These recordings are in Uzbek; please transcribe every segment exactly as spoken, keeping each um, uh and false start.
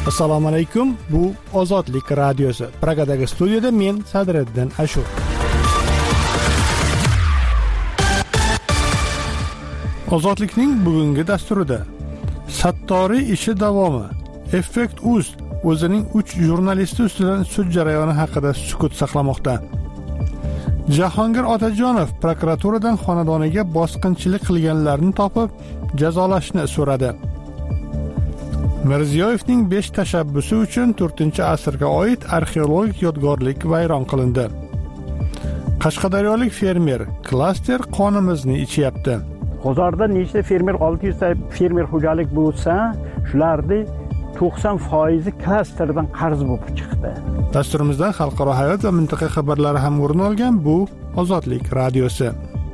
Assalomu alaykum. Bu Ozodlik radiosi. Pragadagi studiyada men Sadriddin Ashur. Ozodlikning bugungi dasturida Sattoriy ishi davomi. Effekt.uz o'zining uch jurnalisti ustidan sud jarayoni haqida sukut saqlamoqda. Jahongir Otajonov prokuraturadan xonadoniga bosqinchilik qilganlarni topib, jazolashni so'radi. Mirziyoyevning besh tashabbusi uchun to'rtinchi asrga oid arxeologik yodgorlik vayron qilindi. Qashqadaryolik fermer klaster qonimizni ichyapti. Bozorda nechta fermer olti yuz ta fermer xo'jalik bo'lsa, shularning to'qson foizi klasterdan qarz bo'lib chiqdi. Dasturimizdan xalqaro hayot va mintaqa xabarlari ham o'rin olgan. Bu Ozodlik radiosi.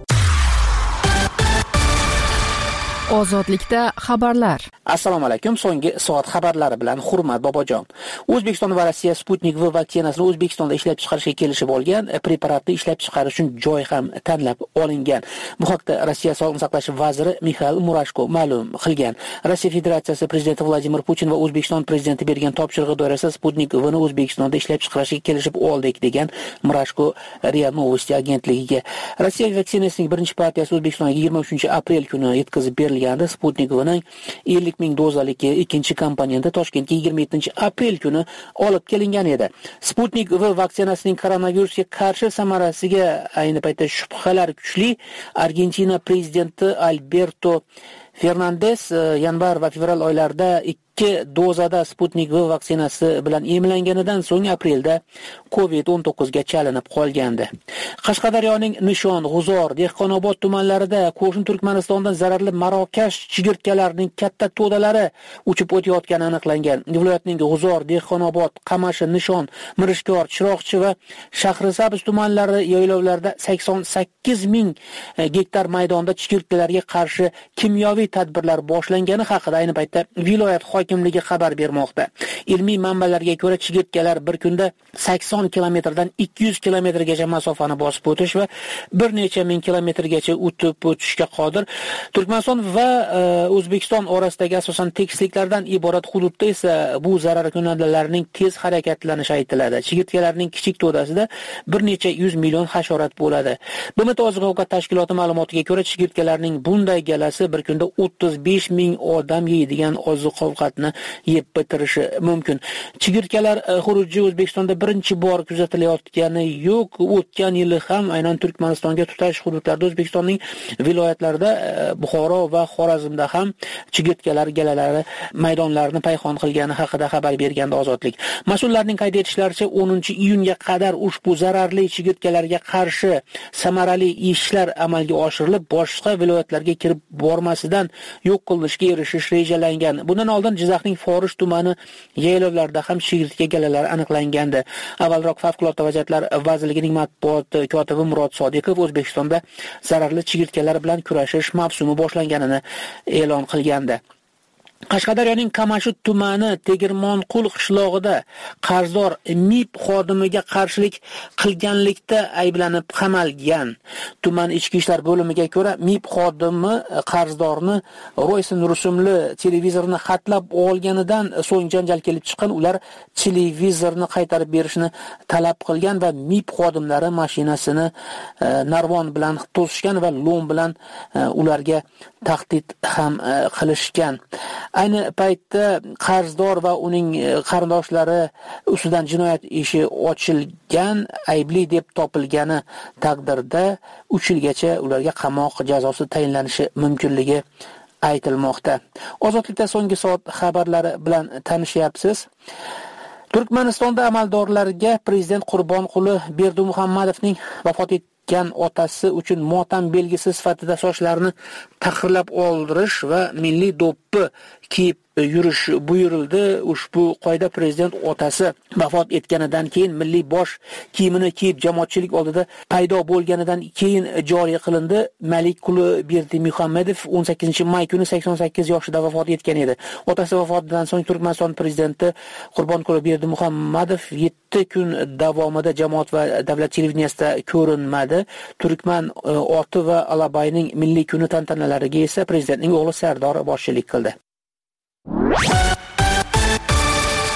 Ozodlikda xabarlar. Assalomu alaykum. So'nggi soat xabarlari bilan Hurmat Bobojon. O'zbekiston va Rossiya Sputnik V vaksinasini O'zbekistonda ishlab chiqarishga kelishib olgan. Preparatni ishlab chiqarish uchun joy ham tanlab olingan. Bu haqda Rossiya Sog'liqni saqlash vaziri Mikhail Murashko ma'lum qilgan. Rossiya Federatsiyasi prezidenti Vladimir Putin va O'zbekiston prezidenti bergan topshirig'i doirasida Sputnik V ni O'zbekistonda ishlab chiqarishga kelishib oldik degan Murashko RIA Novosti agentligiga. Rossiya vaksinasining birinchi partiyasi O'zbekistonga yigirma uchinchi aprel kuni yetkazib berilgan. Sputnik V ning ellik ming dozalik ikkinchi komponenti Toshkentga yigirma yettinchi aprel kuni olib kelingan edi. Sputnik V vaksinasining koronavirusga qarshi samarasiga ayni paytda shubhalar kuchli. Argentina prezidenti Alberto Fernandes yanvar va fevral oylarida ikki dozada Sputnik V vaksinasi bilan emlanganidan so'ng aprelda kovid o'n to'qqiz ga chalinib qolgandi. Qashqadaryoning Nishon, G'uzor, Dehqonobod tumanlarida qo'shni Turkmanistondan zararli Marokash chigirtkalarining katta to'dalari uchib o'tayotgani aniqlangan. Viloyatning G'uzor, Dehqonobod, Qamashi, Nishon, Mirishkor, Chiroqchi va Shahrisabz tumanlari yaylovlarida sakson sakkiz ming gektar maydonda chigirtkalarga qarshi kimyoviy tadbirlar boshlangani haqida ayni paytda viloyat hokimligi xabar bermoqda. Ilmiy manbalarga ko'ra chigirtkalar bir kunda sakson kilometrdan ikki yuz kilometrgacha masofani bosib o'tish va bir necha ming kilometrgacha o'tib o'tishga qodir. Turkmaniston va e, O'zbekiston orasidagi asosan tekisliklardan iborat hududda esa bu zarar kunandalarning tez harakatlanishi aytiladi. Chigirtkalarning kichik to'dasida bir necha yuz million hasharot bo'ladi. B M T oziq-ovqat tashkiloti ma'lumotiga ko'ra chigirtkalarning bunday galasi bir kunda o'ttiz besh ming odam yeydigan oziq-ovqatni yeb bitirishi mumkin. Chigirtkalar xuruji O'zbekistonda birinchi bor kuzatilayotgani yo'q. O'tgan yili ham aynan Turkmanistonga tutash hududlarda O'zbekistonning viloyatlarida Buxoro va Xorazmda ham chigirtkalar galalari maydonlarini payhon qilgani haqida xabar bergandi Ozodlik. Mas'ullarning qayd etishlaricha o'ninchi iyunga qadar ushbu zararli chigirtkalarga qarshi samarali ishlar amalga oshirilib, boshqa viloyatlarga kirib bormasidan yo'q qilinishga erishish rejalangan. Bundan oldin Jizzaxning Forish tumani yaylovlarida ham chigirtka galalari aniqlangandi. Avvalroq Favqulodda vaziyatlar vazirligining matbuot kotibi Murod Sodiqov O'zbekistonda zararli chigirtkalar bilan kurashish mavsumi boshlanganini e'lon qilgandi. Qashqadaryoning Qamashi tumani Tegirmonqul qishlog'ida qarzdor M I B xodimiga qarshilik qilganlikda ayblanib qamalgan. Tuman ichki ishlar bo'limiga ko'ra M I B xodimi qarzdorni Royson rusumli televizorni xatlab olganidan so'ng janjal kelib chiqqan. Ular televizorni qaytarib berishni talab qilgan va M I B xodimlari mashinasini e, narvon bilan to'sishgan va lo'm bilan e, ularga tahdid ham e, qilishgan. Ayni paytda qarzdor va uning qarindoshlari ustidan jinoyat ishi ochilgan. Aybli deb topilgani taqdirda uch yilgacha ularga qamoq jazosi tayinlanishi mumkinligi aytilmoqda. Ozodlikda so'nggi soat xabarlari bilan tanishyapsiz. Turkmanistonda amaldorlarga prezident Qurbonquli Berdimuhammadovning vafot etgan otasi uchun motam belgisi sifatida sochlarini tahrirlab oldirish va milliy do'ppi kiyib yurish buyurildi. Ushbu qoida prezident otasi vafot etganidan keyin milliy bosh kiyimini kiyib jamoatchilik oldida paydo bo'lganidan keyin joriy qilindi. Malikquli Berdimuhammadov o'n sakkizinchi may kuni sakson sakkiz yoshida vafot etgan edi. Otasi vafotidan so'ng Turkmaniston prezidenti Qurbonquli Berdimuhammadov yetti kun davomida jamoat va davlat televideniyasida ko'rinmadi. Turkman oti va Alabayning milliy kuni tantanalariga esa prezidentning o'g'li Sardor boshchilik qildi.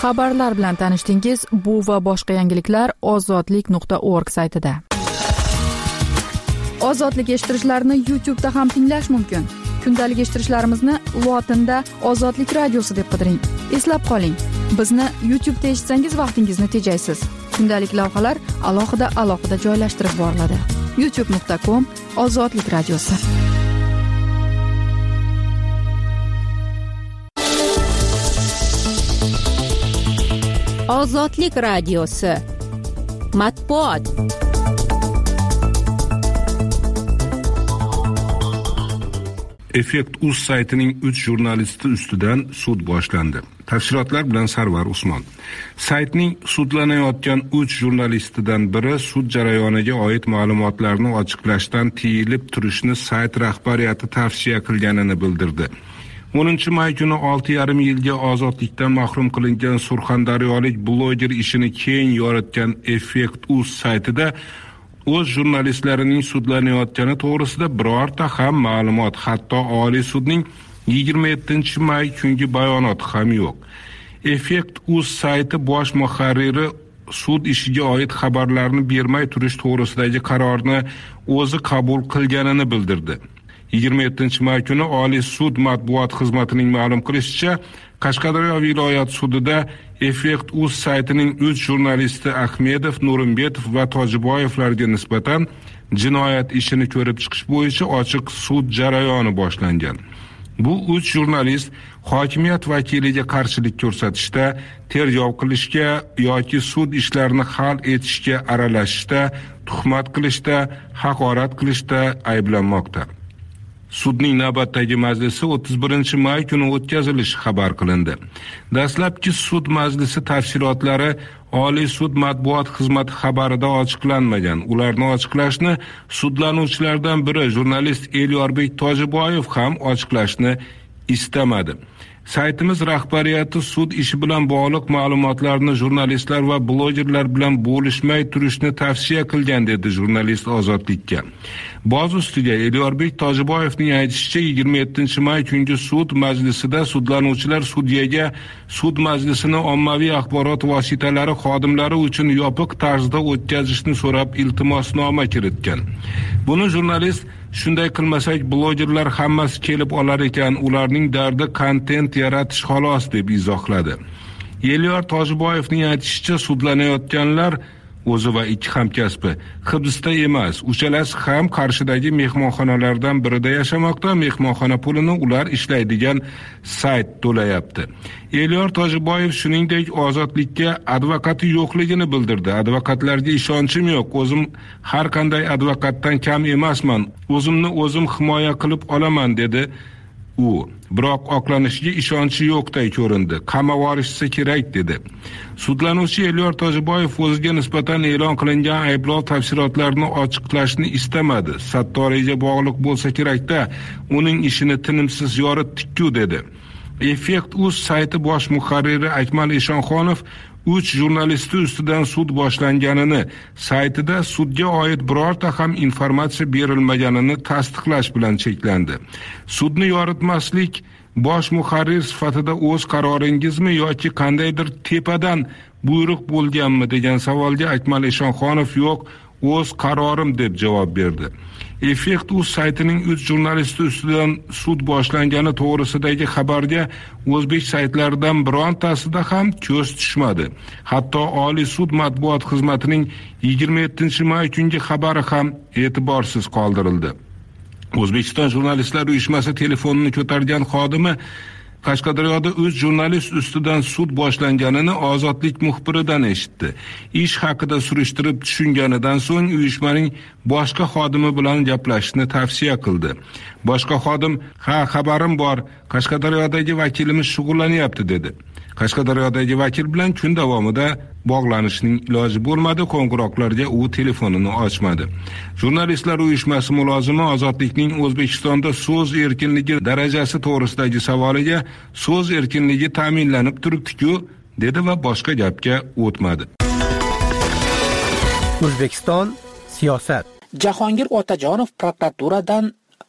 Xabarlar bilan tanishdingiz. Bu va boshqa yangiliklar ozodlik nuqta org saytida. Ozodlik eshittirishlarni YouTube'da ham tinglash mumkin. Kundalik eshittirishlarimizni lotinda Ozodlik radiosi deb qidiring. Eslab qoling, bizni YouTube'da eshitsangiz vaqtingizni tejaysiz. Kundalik lavhalar alohida alohida joylashtirib boriladi. youtube nuqta com Ozodlik radiosi. Ozodlik radiosi. Matbuot. Effekt.uz saytining uch jurnalisti ustidan sud boshlandi. Tafsilotlar bilan Sarvar Usmon. Saytning sudlanayotgan uch jurnalistidan biri sud jarayoniga oid ma'lumotlarni ochiqlashdan tiyilib turishni sayt rahbariyati tavsiya qilganini bildirdi. o'ninchi may kuni olti yarim yilga ozodlikdan mahrum qilingan surxondaryolik bloger ishini keng yoritgan Effekt.uz saytida o'z jurnalistlarining sudlanayotgani to'g'risida birorta ham ma'lumot, hatto Oliy sudning yigirma yettinchi may kungi bayonoti ham yo'q. Effekt.uz sayti bosh muharriri sud ishiga oid xabarlarni bermay turish to'g'risidagi qarorni o'zi qabul qilganini bildirdi. yigirma yettinchi may kuni Oliy sud matbuot xizmatining ma'lum qilishicha, Qashqadaryo viloyat sudida Effekt.uz saytining uch jurnalisti Ahmedov, Nurimbetov va Tojiboyevlarga nisbatan jinoyat ishini ko'rib chiqish bo'yicha ochiq sud jarayoni boshlangan. Bu uch jurnalist hokimiyat vakiliga qarshilik ko'rsatishda, tergov qilishga yoki sud ishlarini hal etishga aralashishda, tuhmat qilishda, haqorat qilishda ayblanmoqda. Sudning navbatdagi majlisi o'ttiz birinchi may kuni o'tkazilishi xabar qilindi. Dastlabki sud majlisi tafsilotlari Oliy sud matbuot xizmati xabarida ochiqlanmagan. Ularni ochiqlashni sudlanuvchilardan biri jurnalist Elyorbek Tojiboyev ham ochiqlashni istamadi. Saytimiz rahbariyati sud ishi bilan bog'liq ma'lumotlarni jurnalistlar va blogerlar bilan bo'lishmay turishni tavsiya qilgan, dedi jurnalist Ozodlikka. Boz ustiga Elyorbek Tojiboyevning aytishicha, yigirma yettinchi may kungi sud majlisida sudlanuvchilar sudyaga sud majlisini ommaviy axborot vositalari xodimlari uchun yopiq tarzda o'tkazishni so'rab iltimosnoma kiritgan. Buni jurnalist shunday qilmasak blogerlar hammasi kelib olar ekan, ularning dardi kontent yaratish xolos deb izohladi. Elyor Tojiboyevning aytishicha, sudlanayotganlar o'zi va ikki hamkasbi hibsda emas. Uchalasi ham Qarshidagi mehmonxonalardan birida yashamoqda. Mehmonxona pulini ular ishlaydigan sayt to'layapti. Elyor Tojiboyev shuningdek Ozodlikka advokati yo'qligini bildirdi. Advokatlarga ishonchim yo'q. O'zim har qanday advokatdan kam emasman. O'zimni o'zim himoya qilib olaman, dedi u. Biroq oqlanishiga ishonchi yo'qday ko'rindi. Qamab olishsa kerak, dedi. Sudlanuvchi Elyor Tojiboyev o'ziga nisbatan e'lon qilingan ayblov tafsilotlarini ochiqlashni istamadi. Sattoriyga bog'liq bo'lsa kerak-da, uning ishini tinimsiz yoritdik-ku, dedi. Effekt.uz sayti bosh muharriri Akmal Eshonxonov uch jurnalisti ustidan sud boshlanganini, saytida sudga oid birorta ham informatsiya berilmaganini tasdiqlash bilan cheklandi. Sudni yoritmaslik bosh muharrir sifatida o'z qaroringizmi yoki qandaydir tepadan buyruq bo'lganmi degan savolga Akmal Eshonxonov yo'q, o'z qarorim deb javob berdi. Effekt.uz saytining uch jurnalisti ustidan sud boshlangani to'g'risidagi xabarga o'zbek saytlaridan birontasida ham ko'z tushmadi. Hatto Oliy sud matbuot xizmatining yigirma yettinchi may kungi xabari ham e'tiborsiz qoldirildi. O'zbekiston jurnalistlar uyushmasi telefonini ko'targan xodimi Qashqadaryoda uch jurnalist ustidan sud boshlanganini Ozodlik muxbiridan eshitdi. Ish haqida surishtirib tushunganidan so'ng uyushmaning boshqa xodimi bilan gaplashishni tavsiya qildi. Boshqa xodim, "Ha, xabarim bor, Qashqadaryodagi vakilimiz shug'ullanyapti", dedi. Qashqadaryodagi vakil bilan kun davomida bog'lanishning iloji bo'lmadi, qo'ng'iroqlarga u telefonini ochmadi. Jurnalistlar uyushmasi mulozimi Ozodlikning O'zbekistonda so'z erkinligi darajasi to'g'risidagi savoliga so'z erkinligi ta'minlanib turibdi-ku, dedi va boshqa gapga o'tmadi. O'zbekiston siyosat. Jahongir Otajonov prokuraturadan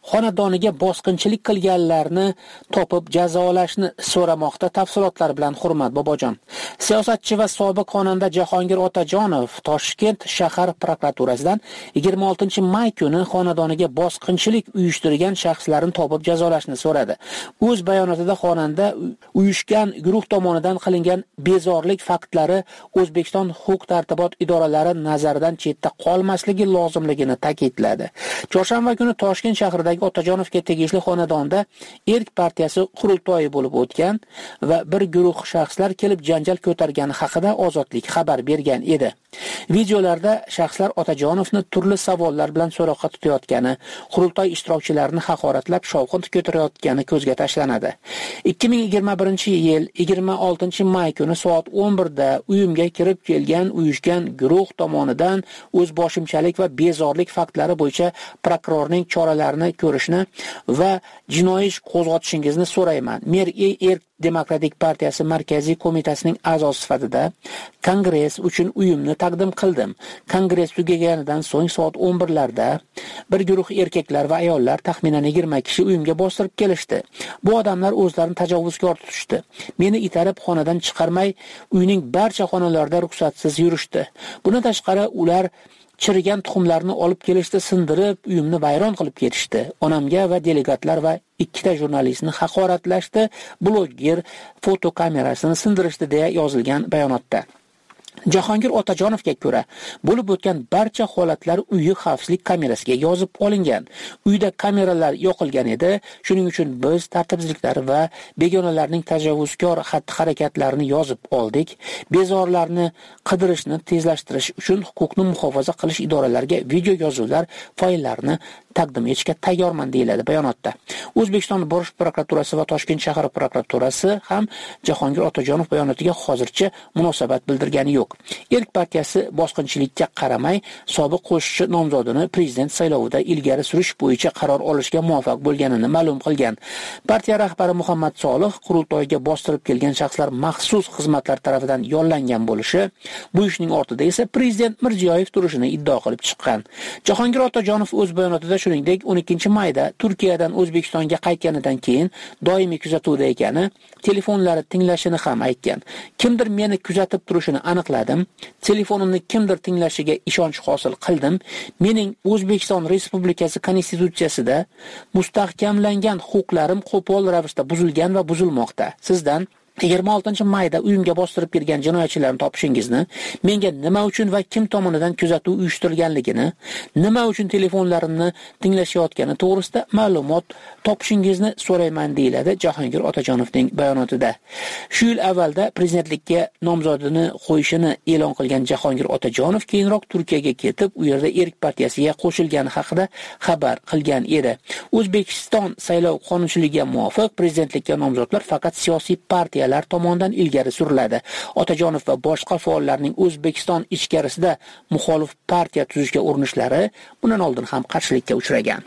xonadoniga bosqinchilik qilganlarni topib jazolashni so'ramoqda. Tafsilotlar bilan Hurmat Bobojon. Siyosatchi va sobiq xonanda Jahongir Otajonov Toshkent shahar prokuraturasidan yigirma oltinchi may kuni xonadoniga bosqinchilik uyushtirgan shaxslarni topib jazolashni so'radi. O'z bayonotida xonanda uyushgan guruh tomonidan qilingan bezorlik faktlari O'zbekiston huquq-tartibot idoralari nazaridan chetda qolmasligi lozimligini ta'kidladi. Chorshanba kuni Toshkent shahridagi Otajonovga tegishli xonadonda Erk partiyasi qurultoyi bo'lib o'tgan va bir guruh shaxslar kelib janjal ko'targani haqida Ozodlik xabar bergan edi. Videolarda shaxslar Otajonovni turli savollar bilan so'roqqa tutayotgani, qurultoy ishtirokchilarini haqoratlab shovqin ko'tarayotgani ko'zga tashlanadi. ikki ming yigirma birinchi yil yigirma oltinchi may kuni soat o'n birda uyimga kirib kelgan uyushgan guruh tomonidan o'zboshimchalik va bezorlik faktlari bo'yicha prokurorning choralarini ko'rishni va jinoiy ish qo'zg'atishingizni so'rayman. Mer Erk Demokratik partiyasi markaziy qo'mitasining a'zosi sifatida kongress uchun uyimni taqdim qildim. Kongress tugaganidan so'ng soat o'n birlarda bir guruh erkaklar va ayollar taxminan yigirma kishi uyimga bostirib kelishdi. Bu odamlar o'zlarini tajovuzkor tutishdi. Meni itarib xonadan chiqarmay uyning barcha xonalarida ruxsatsiz yurishdi. Bundan tashqari ular chirigan tuxumlarni olib kelishdi, sindirib, uyimni vayron qilib ketishdi. Onamga va delegatlar va ikkita jurnalistni haqoratlashdi, bloger fotokamerasini sindirishdi deya yozilgan bayonotda. Jahongir Otajonovga ko'ra, bo'lib o'tgan barcha holatlar uyi xavfsizlik kamerasiga yozib olingan. Uyda kameralar yoqilgan edi, shuning uchun biz tartibsizliklar va begonalarning tajovuzkor xatti-harakatlarini yozib oldik. Bezorlarni qidirishni tezlashtirish uchun huquqni muhofaza qilish idoralariga video yozuvlar fayllarini taqdim etishga tayyorman deyiladi bayonotda. O'zbekiston Bosh prokuraturasi va Toshkent shahar prokuraturasi ham Jahongir Otajonov bayonotiga hozircha munosabat bildirgani yo'q. Erk partiyasi bosqinchilikka qaramay sobiq qo'shiqchi nomzodini prezident saylovida ilgari surish bo'yicha qaror olishga muvaffaq bo'lganini ma'lum qilgan. Partiya rahbari Muhammad Solih qurultoyga bostirib kelgan shaxslar maxsus xizmatlar tomonidan yollangan bo'lishi, bu ishning ortida esa prezident Mirziyoyev turishini iddao qilib chiqqan. Jahongir Otajonov o'z bayonotida shuningdek o'n ikkinchi mayda Turkiyadan O'zbekistonga qaytganidan keyin doimiy kuzatuvda ekani, telefonlari tinglashini ham aytgan. Kimdir meni kuzatib turishini aniqladim. Telefonimni kimdir tinglashiga ishonch hosil qildim. Mening O'zbekiston Respublikasi konstitutsiyasida mustahkamlangan huquqlarim qo'pol ravishda buzilgan va buzilmoqda. Sizdan yigirma oltinchi mayda uyimga bostirib kirgan jinoyatchilarni topishingizni, menga nima uchun va kim tomonidan kuzatuv uyushtirilganligini, nima uchun telefonlarimni tinglashayotgani to'g'risida ma'lumot topishingizni so'rayman deyiladi Jahongir Otajonovning bayonotida. Shu yil avvalda prezidentlikka nomzodini qo'yishini e'lon qilgan Jahongir Otajonov keyinroq Turkiyaga ketib, u yerda Erk partiyasiga qo'shilgani haqida xabar qilgan edi. O'zbekiston saylov qonunchiligiga muvofiq prezidentlikka nomzodlar faqat siyosiy partiya tomonidan ilgari suriladi. Otajonov va boshqa faollarning O'zbekiston ichkarisida muxolif partiya tuzishga urinishlari bundan oldin ham qarshilikka uchragan.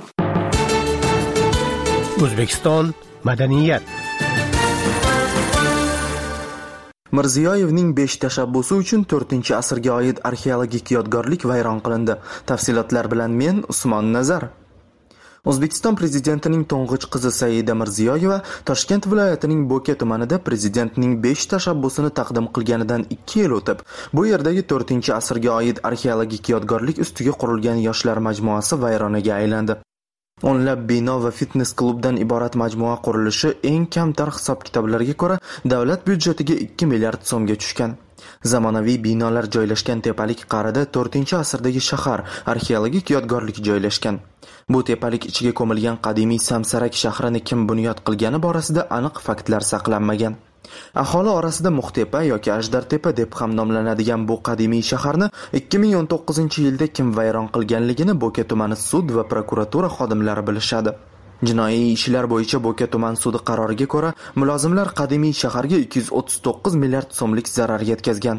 O'zbekiston madaniyat. Mirziyoyevning besh tashabbusi uchun to'rtinchi asrga oid arxeologik yodgorlik vayron qilindi. Tafsilotlar bilan men Usmon Nazar. O'zbekiston prezidentining to'ng'ich qizi Saida Mirziyoyeva Toshkent viloyatining Bo'ka tumanida prezidentning besh tashabbusini taqdim qilganidan ikki yil o'tib, bu yerdagi to'rtinchi asrga oid arxeologik yodgorlik ustiga qurilgan yoshlar majmuasi vayronaga aylandi. O'nlab bino va fitness klubdan iborat majmua qurilishi eng kamtar hisob-kitoblarga ko'ra davlat byudjetiga ikki milliard so'mga tushgan. Zamonaviy binolar joylashgan tepalik qa'rida to'rtinchi asrdagi shahar arxeologik yodgorlik joylashgan. Bu tepalik ichiga ko'milgan qadimiy Samsarak shahrini kim bunyod qilgani borasida aniq faktlar saqlanmagan. Aholi orasida Muxtepa yoki Ajdartepa deb ham nomlanadigan bu qadimiy shaharni ikki ming o'n to'qqizinchi yilda kim vayron qilganligini Bo'ka tumani sud va prokuratura xodimlari bilishadi. Jinoiy ishlar bo'yicha Bo'ka tuman sudi qaroriga ko'ra, mulozimlar qadimiy shaharga ikki yuz o'ttiz to'qqiz milliard so'mlik zarar yetkazgan.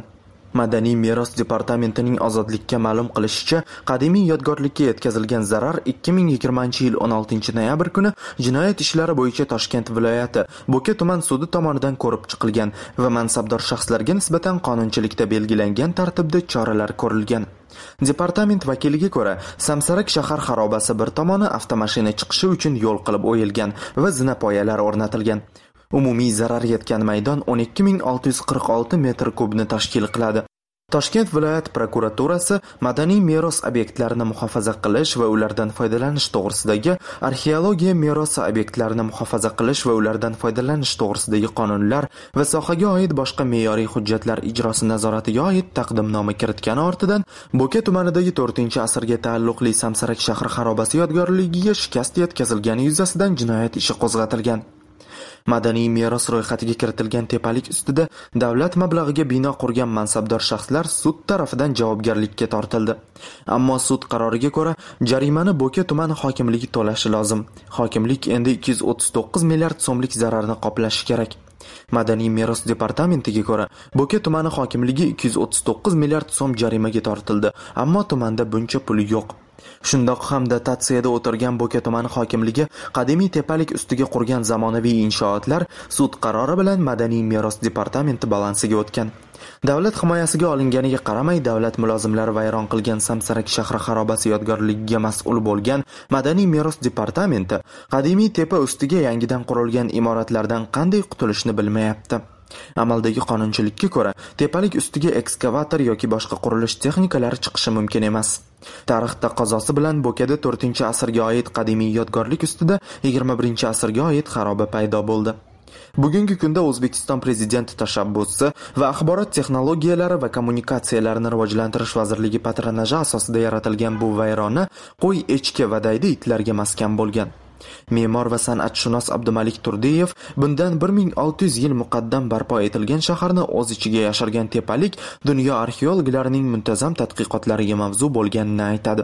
Madaniy meros departamentining ozodlikka ma'lum qilishicha, qadimiy yodgorlikka yetkazilgan zarar ikki ming yigirmanchi yil o'n oltinchi noyabr kuni jinoyat ishlari bo'yicha Toshkent viloyati Bo'ka tuman sudi tomonidan ko'rib chiqilgan va mansabdor shaxslarga nisbatan qonunchilikda belgilangan tartibda choralar ko'rilgan. Departament vakiliga ko'ra, Samsarak shahar xarobasi bir tomoni avtomashina chiqishi uchun yo'l qilib o'yilgan va zinapoyalar o'rnatilgan. Umumiy zarar yetgan maydon o'n ikki ming olti yuz qirq olti metr kubni tashkil qiladi. Toshkent viloyat prokuraturasi madaniy meros obyektlarini muhofaza qilish va ulardan foydalanish to'g'risidagi arxeologiya merosi obyektlarini muhofaza qilish va ulardan foydalanish to'g'risidagi qonunlar va sohaga oid boshqa me'yoriy hujjatlar ijrosi nazoratiga oid taqdimnoma kiritgani ortidan Bo'ka tumanidagi to'rtinchi asrga taalluqli Samsarak shahar xarobasi yodgorligiga shikast yetkazilgani yuzasidan jinoyat ishi qo'zg'atilgan. Madaniy meros ro'yxatiga kiritilgan tepalik ustida davlat mablag'iga bino qurgan mansabdor shaxslar sud tarafidan javobgarlikka tortildi. Ammo sud qaroriga ko'ra jarimani Bo'ka tumani hokimligi to'lashi lozim. Hokimlik endi ikki yuz o'ttiz to'qqiz milliard so'mlik zararni qoplashi kerak. Madaniy meros departamentiga ko'ra Bo'ka tumani hokimligi ikki yuz o'ttiz to'qqiz milliard so'm jarimaga tortildi, ammo tumanda buncha pul yo'q. Shundoq ham dotatsiyada o'tirgan Bo'ka tumani hokimligi qadimiy tepalik ustiga qurgan zamonaviy inshootlar sud qarori bilan madaniy meros departamenti balansiga o'tgan. Davlat himoyasiga olinganiga qaramay davlat mulozimlari vayron qilgan Samsarak shahri xarobasi yodgorligiga mas'ul bo'lgan madaniy meros departamenti qadimiy tepa ustiga yangidan qurilgan imoratlardan qanday qutulishni bilmayapti. Amaldagi qonunchilikka ko'ra tepalik ustiga ekskavator yoki boshqa qurilish texnikalari chiqishi mumkin emas. Tarix taqozosi bilan Bo'kada to'rtinchi asrga oid qadimiy yodgorlik ustida yigirma birinchi asrga oid xaroba paydo bo'ldi. Bugungi kunda O'zbekiston prezidenti tashabbusi va axborot texnologiyalari va kommunikatsiyalarini rivojlantirish vazirligi patronaji asosida yaratilgan bu vayrona qo'y, echki va daydi itlarga maskan bo'lgan. Me'mor va san'atshunos Abdumalik Turdiyev bundan bir ming olti yuz yil muqaddam barpo etilgan shaharni o'z ichiga yashirgan tepalik dunyo arxeologlarining muntazam tadqiqotlariga mavzu bo'lganini aytadi.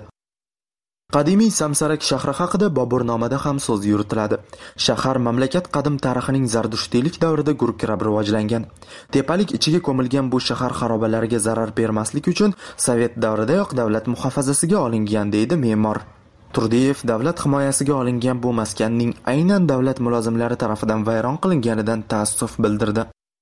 Qadimiy Samsarak shahri haqida Boburnomada ham so'z yuritiladi. Shahar mamlakat qadim tarixining zardushtiylik davrida gurkirab rivojlangan. Tepalik ichiga ko'milgan bu shahar xarobalariga zarar bermaslik uchun Sovet davridayoq davlat muhofazasiga olingan deydi me'mor. Turdiyev davlat himoyasiga olingan bu maskanning aynan davlat mulozimlari tarafidan vayron qilinganidan taassuf bildirdi.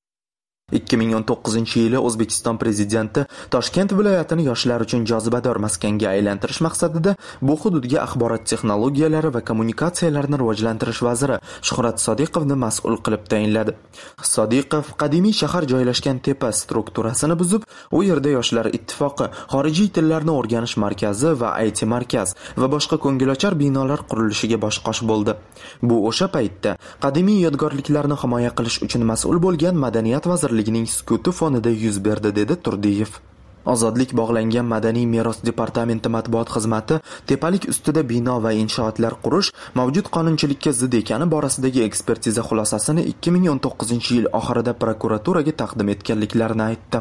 ikki ming o'n to'qqizinchi yili O'zbekiston prezidenti Toshkent viloyatini yoshlar uchun jozibador maskanga aylantirish maqsadida bu hududga axborot texnologiyalari va kommunikatsiyalarini rivojlantirish vaziri Shuhrat Sodiqovni mas'ul qilib tayinladi. Sodiqov qadimiy shahar joylashgan tepa strukturasini buzib, u yerda yoshlar ittifoqi, xorijiy tillarni o'rganish markazi va I T markaz va boshqa ko'ngilochar binolar qurilishiga boshqosh bo'ldi. Bu o'sha paytda qadimiy yodgorliklarni himoya qilish uchun mas'ul bo'lgan madaniyat vaziri ligining sukuti fonida yuz berdi, dedi Turdiyev. Ozodlik bog'langan madaniy meros departamenti matbuot xizmati tepalik ustida bino va inshootlar qurish mavjud qonunchilikka zid ekani borasidagi ekspertiza xulosasini ikki ming o'n to'qqizinchi yil oxirida prokuraturaga taqdim etganliklarini aytdi.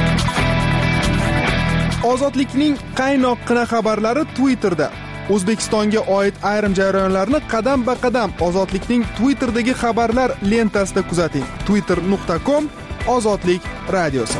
Ozodlikning qaynoqqina xabarlari Twitterda. O'zbekistonga oid ayrim jarayonlarni qadam-ba-qadam Ozodlikning Twitter'dagi xabarlar lentasida kuzating. twitter nuqta com Ozodlik radiosi.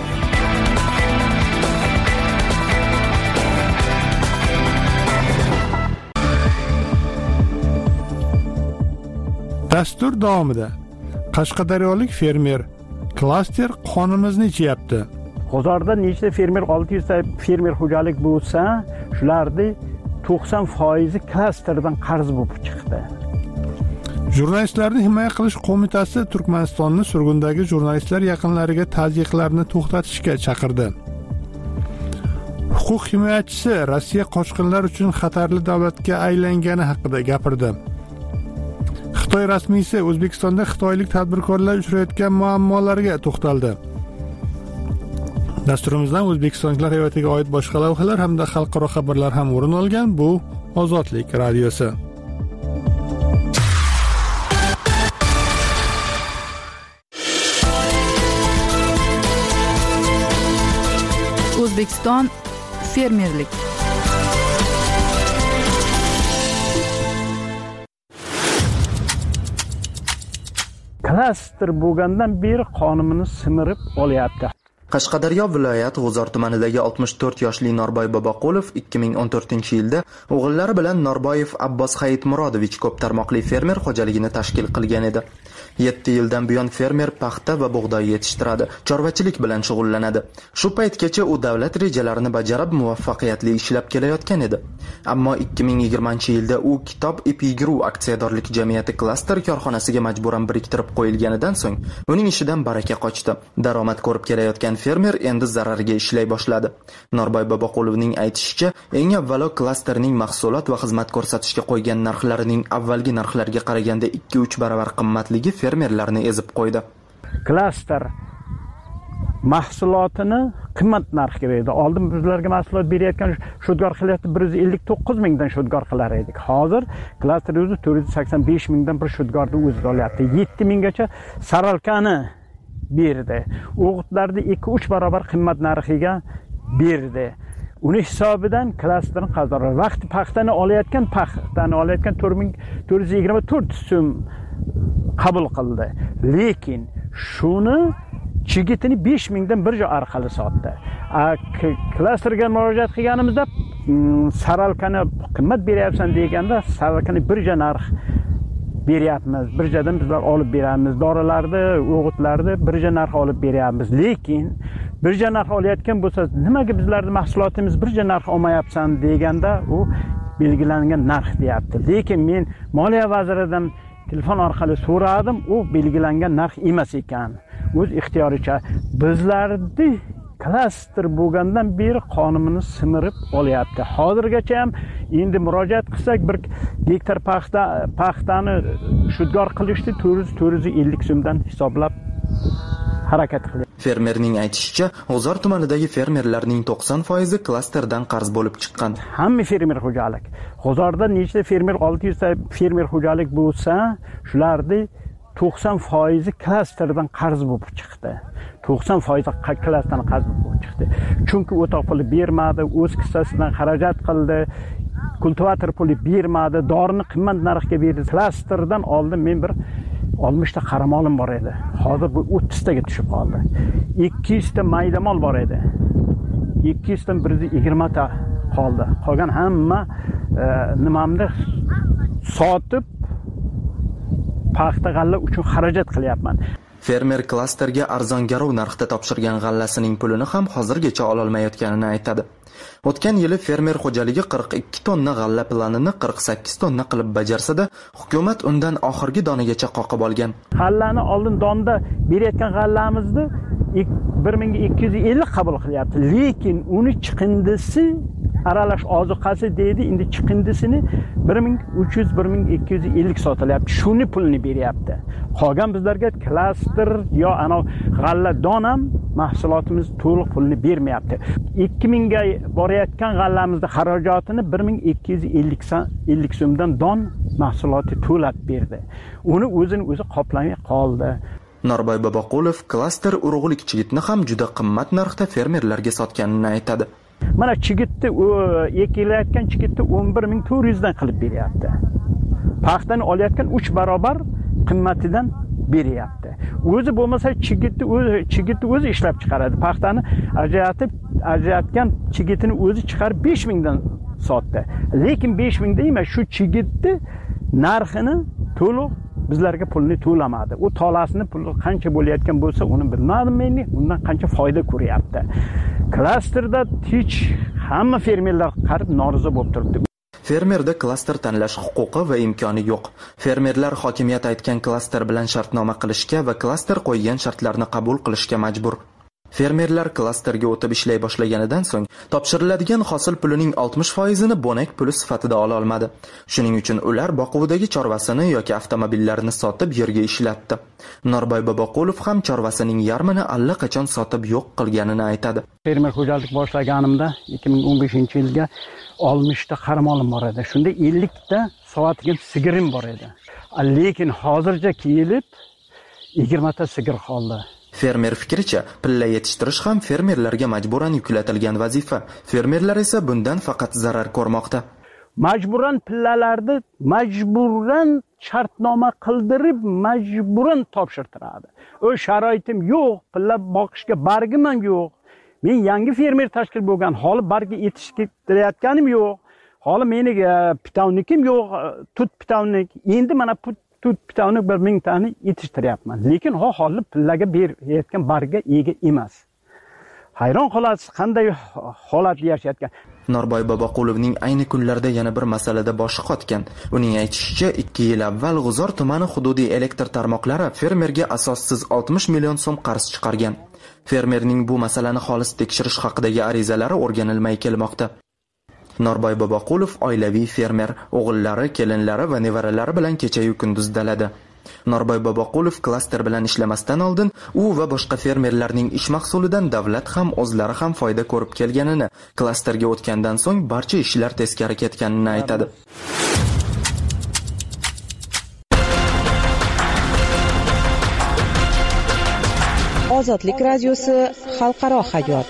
Dastur davomida Qashqadaryolik fermer klaster qonimizni ichyapti. G'uzorda nechta fermer olti yuz ta fermer xo'jalik bo'lsa, shularni to'qson foizi klasterdan qarz bo'lib chiqdi. Jurnalistlarni himoya qilish qo'mitasi Turkmanistonning surgundagi jurnalistlar yaqinlariga tazyiqlarni to'xtatishga chaqirdi. Huquq himoyachisi Rossiya qochqinlar uchun xatarli davlatga aylangani haqida gapirdi. Xitoy rasmiysi O'zbekistonda xitoylik tadbirkorlar uchrayotgan muammolarga to'xtaldi. Dasturimizdan O'zbekistonliklar hayotiga oid boshqa lavhalar hamda xalqaro xabarlar ham o'rin olgan. Bu Ozodlik radiosi. O'zbekiston fermerlik. Klaster bo'lgandan beri qonimini simirib olyapti. Qashqadaryo viloyat G'uzor tumanidagi oltmish to'rt yoshli Norboy Boboqulov ikki ming o'n to'rtinchi yilda o'g'illari bilan Norboyev Abbos Hayitmurodovich ko'p tarmoqli fermer xo'jaligini tashkil qilgan edi. yetti yildan buyon fermer paxta va bug'doy yetishtiradi, chorvachilik bilan shug'ullanadi. Shu paytgacha u davlat rejalarini bajarib muvaffaqiyatli ishlab kelayotgan edi. Ammo ikki ming yigirmanchi yilda u Kitob Epigru aksiyadorlik jamiyati klaster korxonasiga majburan biriktirib qo'yilganidan so'ng uning ishidan baraka qochdi. Daromad ko'rib kelayotgan fermer endi zararga ishlay boshladi. Norboy Boboqulovning aytishicha, eng avvalo klasterning mahsulot va xizmat ko'rsatishga qo'ygan narxlarining avvalgi narxlarga qaraganda ikki uch baravar qimmatligi fermerlarni ezib qo'ydi. Klaster mahsulotini qimmat narxga berdi. Oldin bizlarga mahsulot berayotgan shudgor qilyapti bir yuz ellik to'qqiz mingdan shudgor qilar edik. Hozir klaster o'zi to'rt yuz sakson besh mingdan bir shudgorni o'zi olyapti. yetti minggacha saralkani berdi. O'g'itlarni ikki uch barobar qimmat narxiga berdi. Uni hisobidan klasterni qazdorlar. Vaqti paxtani olayotgan paxtani olayotgan to'rt ming to'rt yuz yigirma to'rt so'm qabul qildi. Lekin shuni chigitini besh mingdan bir joy orqali sotdi. Klasterga murojaat qilganimizda saralkani qimmat beryapsan deganda saralkani birja narx beryapmiz. Birjadan bizlar olib beramiz. Dorilarni, o'g'itlarni birja narx olib beryapmiz. Lekin birja narx olayotgan bo'lsa, nimaga bizlarning mahsulotimiz birja narx olmayapsan deganda u belgilangan narx deyapti. Lekin men Moliya vaziridan telefon orqali so'radim, u belgilangan narx emas ekan. O'z ixtiyoricha bizlarni klaster bo'lgandan beri qonunni simirib olyapti. Hozirgacha ham endi murojaat qilsak bir gektar paxta paxtani shudgor qilishni to'rt yuz to'rt yuz ellik so'mdan hisoblab harakat qilyapti. Fermerning aytishicha, G'uzor tumanidagi fermerlarning to'qson foizi klasterdan qarz bo'lib chiqqan. Hamma fermer xo'jalik. G'uzorda nechta fermer olti yuz ta fermer xo'jalik bo'lsa, shularning to'qson foizi klasterdan qarz bo'lib chiqdi. to'qson foizi klasterdan qarz bo'lib chiqdi. Chunki o'toq puli bermadi, o'z kissasidan xarajat qildi, kultivator puli bermadi, dorini qimmat narxga berdi. Klasterdan oldin men bir oltmish ta qaramolim bor edi. Hozir bu o'ttiz taga tushib qoldi. ikki yuz ta maydamol bor edi. ikki yuz dan bir yuz yigirma ta qoldi. Qolgan hamma e, nimamni sotib paxta g'alla uchun xarajat qilyapman. Fermer klasterga arzon garov narxda topshirgan g'allasining pulini ham hozirgacha ola olmayotganini aytadi. O'tgan yili fermer xo'jaligi qirq ikki tonna g'alla planini qirq sakkiz tonna qilib bajarsada, hukumat undan oxirgi donigacha qoqib olgan. G'allani oldin donda berayotgan g'allamizni bir ming ikki yuz ellik qabul qilyapti. Lekin uni chiqindisi aralash ozuqasi deydi, endi chiqindisini bir ming uch yuz bir ming ikki yuz ellik sotilyapti. Shuni pulni beryapti. Qolgan bizlarga klaster yo ana g'alla donam mahsulotimiz to'liq pulni bermayapti. ikki mingga borayotgan g'allamizni xarajatini bir ming ikki yuz ellik so'mdan don mahsuloti to'lab berdi. Uni o'zini o'zi qoplamay qoldi. Norboy Boboqulov klaster urug'lik chigitni ham juda qimmat narxda fermerlarga sotganini aytadi. Mana chigitni ekilayotgan chigitni o'n bir ming to'rt yuz dan qilib beryapti. Paxtani olayotgan uch barobar qimmatidan beryapti. O'zi bo'lmasa chigitni o'zi chigitni o'zi ishlab chiqaradi. Paxtani ajratib ajratgan chigitini o'zi chiqarib besh mingdan sotdi. Lekin besh mingda emas, shu chigitni narxini to'liq bizlarga pulni to'lamadi. U tolasini puli qancha bo'layotgan bo'lsa, uni bilmadim men, undan qancha foyda ko'ryapti. Klasterda hech hamma fermerlar qarib norozi bo'lib turibdi. Fermerda klaster tanlash huquqi va imkoni yo'q. Fermerlar hokimiyat aytgan klaster bilan shartnoma qilishga va klaster qo'ygan shartlarni qabul qilishga majbur. Fermerlar klasterga o'tib ishlay boshlaganidan so'ng topshiriladigan hosil pulining oltmish foizini bonak puli sifatida ola olmadi. Shuning uchun ular boquvdagi chorvasini yoki avtomobillarini sotib yerga ishlatdi. Norboy Boboqulov ham chorvasining yarmini allaqachon sotib yo'q qilganini aytadi. Fermer xo'jalik boshlaganimda ikki ming o'n beshinchi yilga oltmish ta qaramolim bor edi. Shunda ellik ta soatiga sigirim bor edi. Lekin hozircha kelib yigirma ta sigir qoldi. Fermer fikricha, pilla yetishtirish ham fermerlarga majburan yuklatilgan vazifa. Fermerlar esa bundan faqat zarar ko'rmoqda. Majburan pillalarni majburan shartnoma qildirib majburan topshirtiradi. O sharoitim yo'q, pilla boqishga bargim ham yo'q. Men yangi fermer tashkil bo'lgan, hali barga yetishtirayotganim yo'q. Hali meniga pitavnikim yo'q, tut pitavnik. Endi mana tut pitavnik bir ming tani yetishtiryapman. Lekin ho hali pillaga berayotgan barga ega emas. Hayron qolasiz, qanday holatda yashayotgan. Norboy Boboqulovning ayni kunlarda yana bir masalada boshi qotgan. Uning aytishicha, ikki yil avval G'uzor tumani hududiy elektr tarmoqlari fermerga asossiz oltmish million so'm qarz chiqargan. Fermerning bu masalani xolis tekshirish haqidagi arizalari o'rganilmay kelmoqda. Norboy Boboqulov oilaviy fermer, o'g'illari, kelinlari va nevaralari bilan kecha-yu kunduz dalada. Norboy Boboqulov klaster bilan ishlamasdan oldin u va boshqa fermerlarning ish mahsulidan davlat ham o'zlari ham foyda ko'rib kelganini, klasterga o'tgandan so'ng barcha ishlar teskari ketganini aytadi. Ozodlik radiosi xalqaro hayot.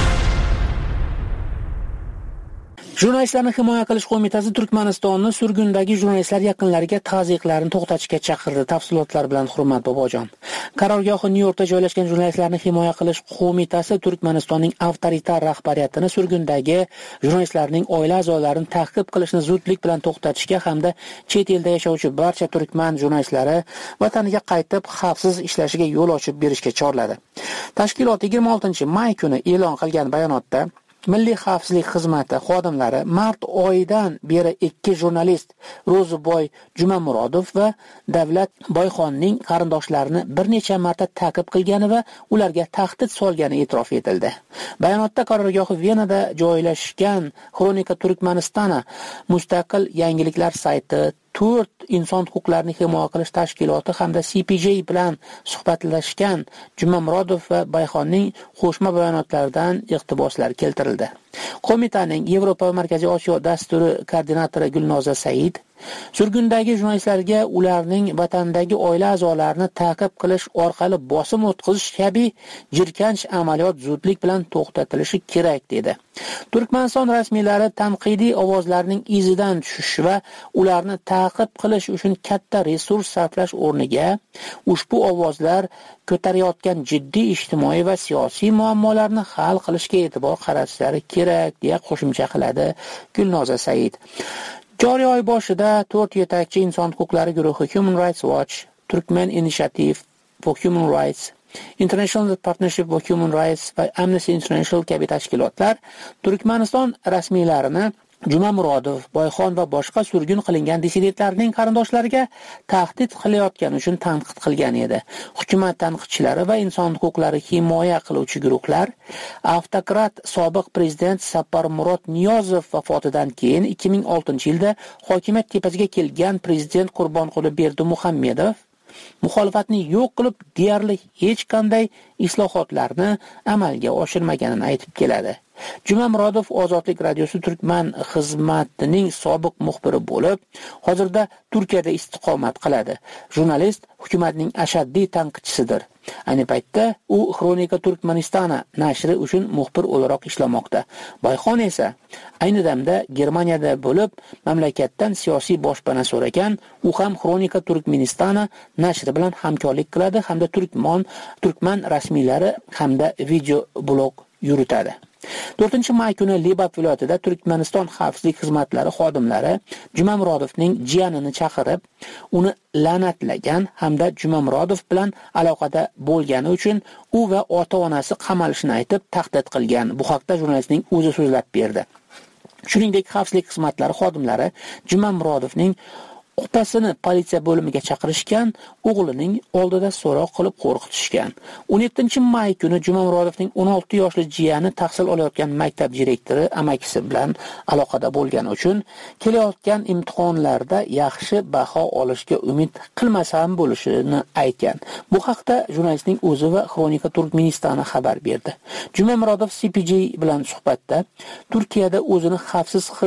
Jurnalistlarni himoya qilish qo'mitasi Turkmanistonni surgundagi jurnalistlar yaqinlariga ta'ziqlarni to'xtatishga chaqirdi. Tafsilotlar bilan Hurmat Bobojon. Qarorgohi Nyu-Yorkda joylashgan jurnalistlarni himoya qilish qo'mitasi Turkmanistonning avtoritar rahbariyatini surgundagi jurnalistlarning oila a'zolarini ta'qib qilishni zudlik bilan to'xtatishga hamda chet elda yashovchi barcha turkman jurnalistlari vataniga qaytib xavfsiz ishlashiga yo'l ochib berishga chorladi. Tashkilot yigirma oltinchi may kuni e'lon qilgan bayonotda Milliy xavfsizlik xizmati xodimlari mart oyidan beri ikki jurnalist Ro'ziboy Jumamurodov va Davlat Boyxonning qarindoshlarini bir necha marta ta'qib qilgani va ularga tahdid solgani e'tirof etildi. Bayonotda qarorgohi Venada joylashgan Xronika Turkmanistona mustaqil yangiliklar sayti, to'rt inson huquqlarini himoya qilish tashkiloti hamda C P J bilan suhbatlashgan Jumamurodov va Bayxonning qo'shma bayonotlaridan iqtiboslar keltirildi. Qo'mitaning Yevropa va Markaziy Osiyo dasturi koordinatori Gulnoza Said surgundagi jurnalistlarga ularning vatandagi oila a'zolarini ta'qib qilish orqali bosim o'tkazish kabi jirkanch amaliyot zudlik bilan to'xtatilishi kerak dedi. Turkmaniston rasmiylari tanqidiy ovozlarning izidan tushish va ularni ta'qib qilish uchun katta resurs sarflash o'rniga ushbu ovozlar ko'tarayotgan jiddiy ijtimoiy va siyosiy muammolarni hal qilishga e'tibor qaratishlari kerak deya qo'shimcha qiladi Gulnoza Said. Joriy oy boshida to'rt yetakchi inson huquqlari guruhi Human Rights Watch, Turkmen Initiative for Human Rights, International Partnership for Human Rights va Amnesty International kabi tashkilotlar Turkmaniston rasmiylarini Jumamurodov, Boyxon va boshqa surgun qilingan dissidentlarning qarindoshlariga tahdid qilayotgani uchun tanqid qilgan edi. Hukumat tanqidchilari va inson huquqlari himoya qiluvchi guruhlar avtokrat sobiq prezident Saparmurod Niyozov vafotidan keyin ikki ming oltinchi yilda hokimiyat tepasiga kelgan prezident Qurbonquli Berdimuhammedov muxolifatni yo'q qilib deyarli hech qanday islohotlarni amalga oshirmaganini aytib keladi. Jumamurodov Ozodlik radiosi Turkman xizmatining sobiq muxbiri bo'lib, hozirda Turkiyada istiqomat qiladi. Jurnalist hukumatning ashaddiy tanqidchisidir. Ayni paytda u Xronika Turkmanistona nashri uchun muxbir o'laroq ishlamoqda. Boyxon esa ayni damda Germaniyada bo'lib, mamlakatdan siyosiy boshpana so'ragan. U ham Xronika Turkmanistona nashri bilan hamkorlik qiladi hamda turkmon turkman rasmiylari hamda video blog yuritadi. to'rtinchi may kuni Libab viloyatida Turkmaniston xavfsizlik xizmatlari xodimlari Jumamurodovning jiyanini chaqirib, uni la'natlagan hamda Jumamurodov bilan aloqada bo'lgani uchun u va ota-onasi qamalishini aytib tahdid qilgan. Bu haqda jurnalistning o'zi so'zlab berdi. Shuningdek, xavfsizlik xizmatlari xodimlari Jumamurodovning opasini politsiya bo'limiga chaqirishgan, o'g'lining oldida so'roq qilib qo'rqitishgan. o'n yettinchi may kuni Jumamurodovning o'n olti yoshli jiyani tahsil olayotgan maktab direktori amakisi bilan aloqada bo'lgani uchun kelayotgan imtihonlarda yaxshi baho olishga umid qilmasa ham bo'lishini aytgan. Bu haqda jurnalistning o'zi va Xronika Turkmanistona xabar berdi. Jumamurodov C P J bilan suhbatda Turkiyada o'zini xavfsiz his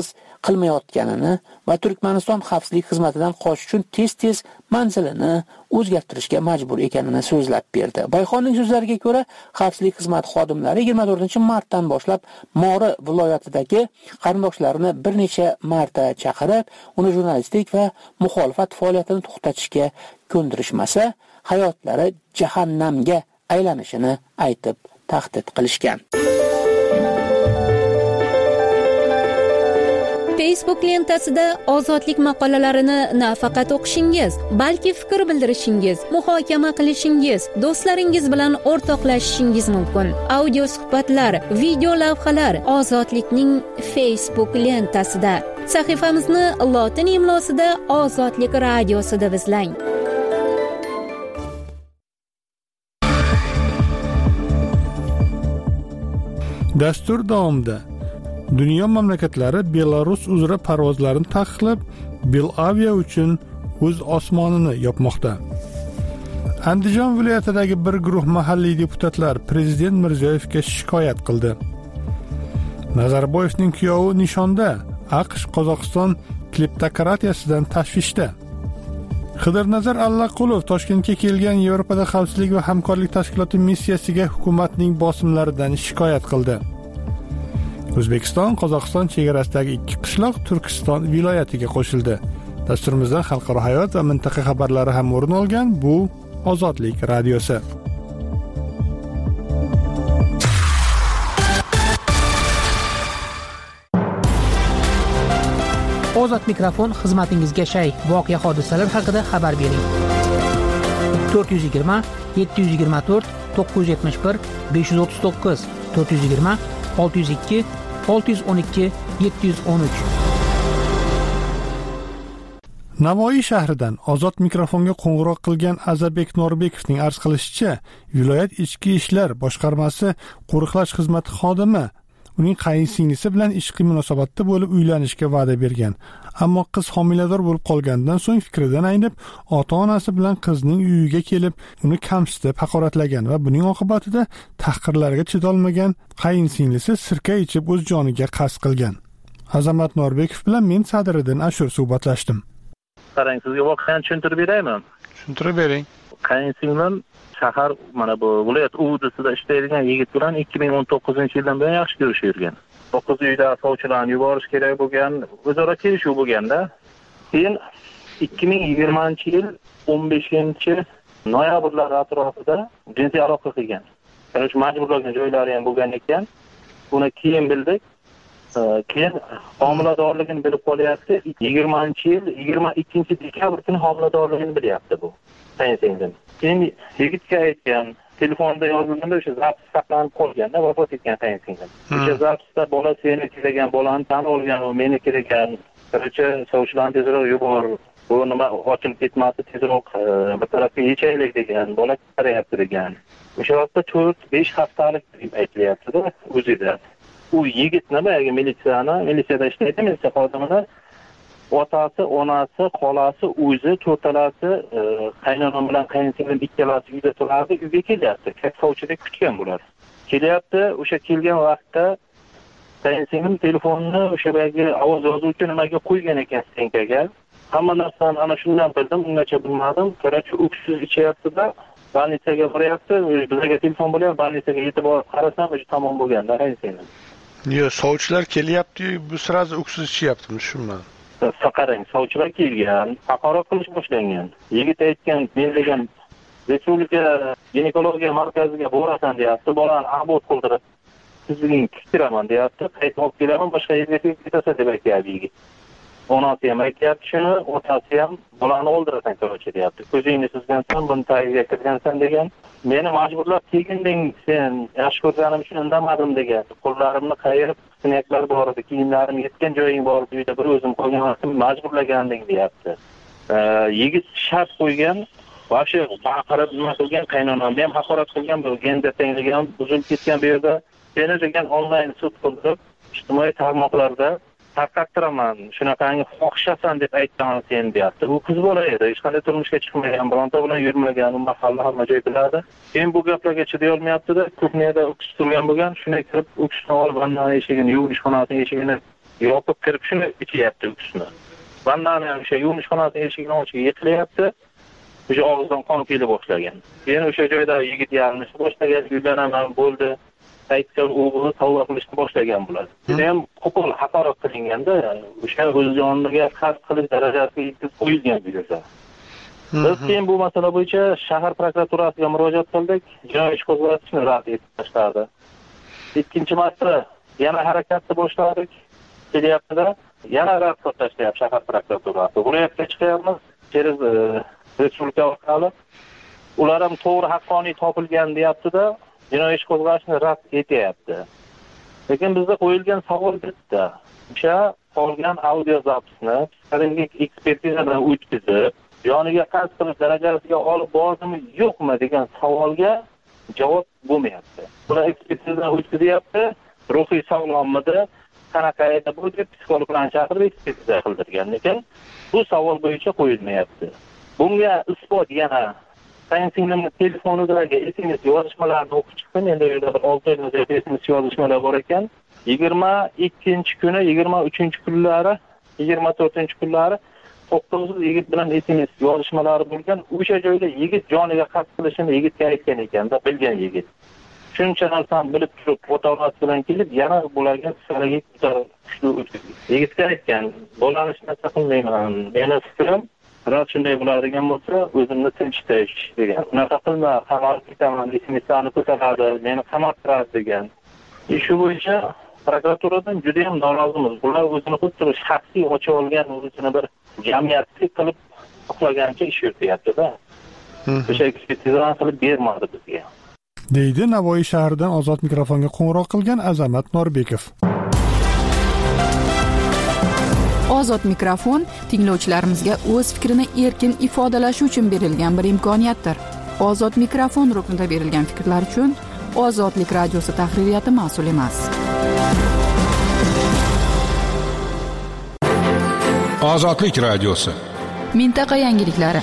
qilmayotganini va Turkmaniston xavfsizlik xizmatidan qochish uchun tez-tez manzilini o'zgartirishga majbur ekanini so'zlab berdi. Boyxonning so'zlariga ko'ra, xavfsizlik xizmati xodimlari yigirma to'rtinchi martdan boshlab Mori viloyatidagi qarindoshlarini bir necha marta chaqirib, uni jurnalistik va muxolifat faoliyatini to'xtatishga ko'ndirishmasa, hayotlari jahannamga aylanishini aytib tahdid qilishgan. Facebook lentasida ozodlik maqolalarini nafaqat o'qishingiz, balki fikr bildirishingiz, muhokama qilishingiz, do'stlaringiz bilan o'rtoqlashishingiz mumkin. Audio suhbatlar, video lavhalar Ozodlikning Facebook lentasida. Sahifamizni lotin imlosida Ozodlik radiosi deb izlang. Dastur davomida dunyo mamlakatlari Belarus uzra parvozlarni taqiqlab, Belavia uchun o'z osmonini yopmoqda. Andijon viloyatidagi bir guruh mahalliy deputatlar prezident Mirziyoyevga shikoyat qildi. Nazarboyevning kuyovi nishonda, AQSh Qozog'iston kleptokratiyasidan tashvishda. Xidirnazar Allaqulov Toshkentga kelgan Yevropada xavfsizlik va hamkorlik tashkiloti missiyasiga hukumatning bosimlaridan shikoyat qildi. O'zbekiston Qozog'iston chegarasidagi ikki qishloq Turkiston viloyatiga qo'shildi. Dasturimizda xalqaro hayot va mintaqa xabarlari ham o'rin olgan. Bu Ozodlik radiosi. Ozod mikrofon xizmatingizga shay. Voqea hodisalar haqida xabar bering. to'rt yuz yigirma yetti yuz yigirma to'rt to'qqiz yuz yetmish bir besh yuz o'ttiz to'qqiz to'rt yuz yigirma olti yuz ikki olti yuz o'n ikki yetti yuz o'n uch. Navoiy shahridan Ozod mikrofonga qo'ng'iroq qilgan Azarbek Norbekovning arz qilishicha, viloyat ichki ishlar boshqarmasi qo'riqlash xizmati xodimi uning qayinsinglisi bilan ishqiy munosabatda bo'lib uylanishga va'da bergan. Ammo qiz homilador bo'lib qolgandan so'ng fikridan aynib, ota-onasi bilan qizning uyiga kelib, uni kamsitib, haqoratlagan va buning oqibatida tahqirlarga chidolmagan qayinsinglisi sirka ichib o'z joniga qasd qilgan. Azamat Norbekov bilan men Sadiriddin Ashur suhbatlashdim. Qarang, sizga voqeani tushuntirib beraymi? Tushuntirib bering. Qayinsinglim shahar mana bu viloyat uvdisida ishlaydigan yigit bilan ikki ming o'n to'qqizinchi yildan beri yaxshi ko'rishib yurgan. to'qqiz uyda sovchilarni yuborish kerak bo'lgan, o'zaro kelishuv bo'lganda, keyin ikki ming yigirmanchi yil o'n beshinchi noyabrlar atrofida jinsiy aloqa qilgan. Ya'ni shu majburlagan joylari ham bo'lgan ekan. Buni keyin bildik. Keyin homiladorligini bilib qolyapti. yigirmanchi yil yigirma ikkinchi dekabr kuni homiladorligini bilyapti bu. Qayinsinglim. Keyin yigitga aytgan, telefonda yozilganda o'sha zaps saqlanib qolganda vafot etgan qayinsinglim. O'sha zapsda bola seni kerak, bolani tan olgan, u meni kerak. Qircha sovchilarni tezroq yubor. Bu nima ochilib ketmasi tezroq bir tarafga yechaylik degan, bola qarayapti degan. O'sha vaqtda to'rt besh haftalik deb aytilyapti-da o'zida. U yigit nima, militsiyani, militsiyada ishlaydi, militsiya xodimida otasi, onasi, xolasi, o'zi to'rtalasi qaynonam bilan qayinsinglim ikkalasi uyda turardi, uyga kelyapti. Kaksovchidek kutgan bular. Kelyapti, o'sha kelgan vaqtda qayinsinglim telefonni o'sha yerga ovoz yozuvchi nimaga qo'ygan ekan stenkaga. Hamma narsani ana shundan bildim, ungacha bilmadim. Qarach o'ksiz ichyapti-da, больницаga boryapti. Bizga telefon bo'lyapti, больницаga yetib borib qarasam, o'sha tamom bo'lganda qayinsinglim. Yo, sovchilar kelyapti-yu, bu sirasi o'ksiz ichyaptimi, tushunmadim. Qarang, sovchilar kelgan, haqorat qilish boshlangan. Yigit aytgan, men degan Respublika ginekologiya markaziga borasan deyapti, bolani abort qildirib, sizning kutiraman deyapti, qaytib olib kelaman, boshqa yerga ketasan deb aytyapti yigit. Onasi ham aytyapti shuni, otasi ham bolani o'ldirasan ko'rachi deyapti. Ko'zingni suzgansan, buni tagiga kirgansan degan. Meni majburlab kelganding sen, yaxshi ko'rganim uchun indamadim degan. Qo'llarimni qayirib, sinaklar bor edi, kiyimlarim yetgan joying bor edi, uyda bir o'zim qolgan vaqtim majburlaganding deyapti. Yigit shart qo'ygan, boshi baqirib nima qilgan, qaynonamni ham haqorat qilgan, bu gender tengligi ham buzilib ketgan bu yerda. Seni degan onlayn sud qildirib, ijtimoiy tarmoqlarda tarqattiraman, shunaqangi fohishasan deb aytgan sen deyapti. U qiz bola edi, hech qanday turmushga chiqmagan, bironta bilan yurmagan, u mahalla hamma joy biladi. Keyin bu gaplarga chiday olmayapti-da, kuxnyada o'kis turgan bo'lgan, shunday kirib o'kisni olib, vannaning eshigini, yuvish xonasining eshigini yopib kirib shuni ichyapti uksini. Vandani ham o'sha yuvishxonasi eshigini ochib yiqilyapti. O'sha og'zidan qon kela boshlagan. Keyin o'sha joyda yigit yalinishni boshlagan, uylanaman bo'ldi. Aytgan o'g'li tavba qilishni boshlagan bo'ladi. Juda ham qo'pol haqorat qilinganda, o'sha o'z joniga qasd qilish darajasiga yetib qo'yilgan bo'lsa. Biz keyin bu masala bo'yicha shahar prokuraturasiga murojaat qildik. Jinoiy ish qo'zg'atishni rad etib tashladi. Ikkinchi marta yana harakatni boshladik. Kelyapti-da, yana rad qilib tashlayapti shahar prokuraturasi. Viloyatga chiqyapmiz, через respublika orqali. Ular ham to'g'ri haqqoniy topilgan deyapti-da, jinoiy ish qo'zg'atishni rad etyapti. Lekin bizda qo'yilgan savol bitta. O'sha qolgan audio zapisni psixologik ekspertizadan o'tkazib, joniga qasd qilish darajasiga olib bordimi, yo'qmi degan savolga javob bo'lmayapti. Buni ekspertizadan o'tkazyapti, ruhiy sog'lomligi qanaqa edi bu deb psixologlarni chaqirib ekspertiza qildirgan, lekin bu savol bo'yicha qo'yilmayapti. Bunga isbot yana sayinsinglimi telefonidagi S M S yozishmalarini o'qib chiqdim. Endi yerda bir olti yil S M S yozishmalar bor ekan. yigirma ikkinchi kuni, yigirma uchinchi kunlari, yigirma to'rtinchi kunlari to'qqiz yigit bilan S M S yozishmalari bo'lgan. O'sha joyda yigit joniga qasd qilishini yigitga aytgan ekan-da, bilgan yigit. Shuncha narsani bilib turib, fotografiya bilan kelib, yana bularga psixologik kuchli o'tkazdi. Yigitga aytgan, bolani hech narsa qilmayman. Meni fikrim rad shunday bo'ladigan bo'lsa, o'zimni tinchitish degan. Unaqa qilma, qamalib ketaman, S M S'ni ko'taradi, meni qamartiradi degan. Shu bo'yicha prokuraturadan juda ham norozimiz. Bular o'zini xuddi shaxsiy ochib olgan o'zini bir jamiyatlik qilib oqlagancha ish yurityapti-da. O'sha ekspertizani qilib bermadi bizga. Deydi Navoiy shahridan ozod mikrofonga qo'ng'iroq qilgan Azamat Norbekov. Ozod mikrofon tinglovchilarimizga o'z fikrini erkin ifodalashi uchun berilgan bir imkoniyatdir. Ozod mikrofon ruknida berilgan fikrlar uchun Ozodlik radiosi tahririyati mas'ul emas. Ozodlik radiosi. Mintaqa yangiliklari.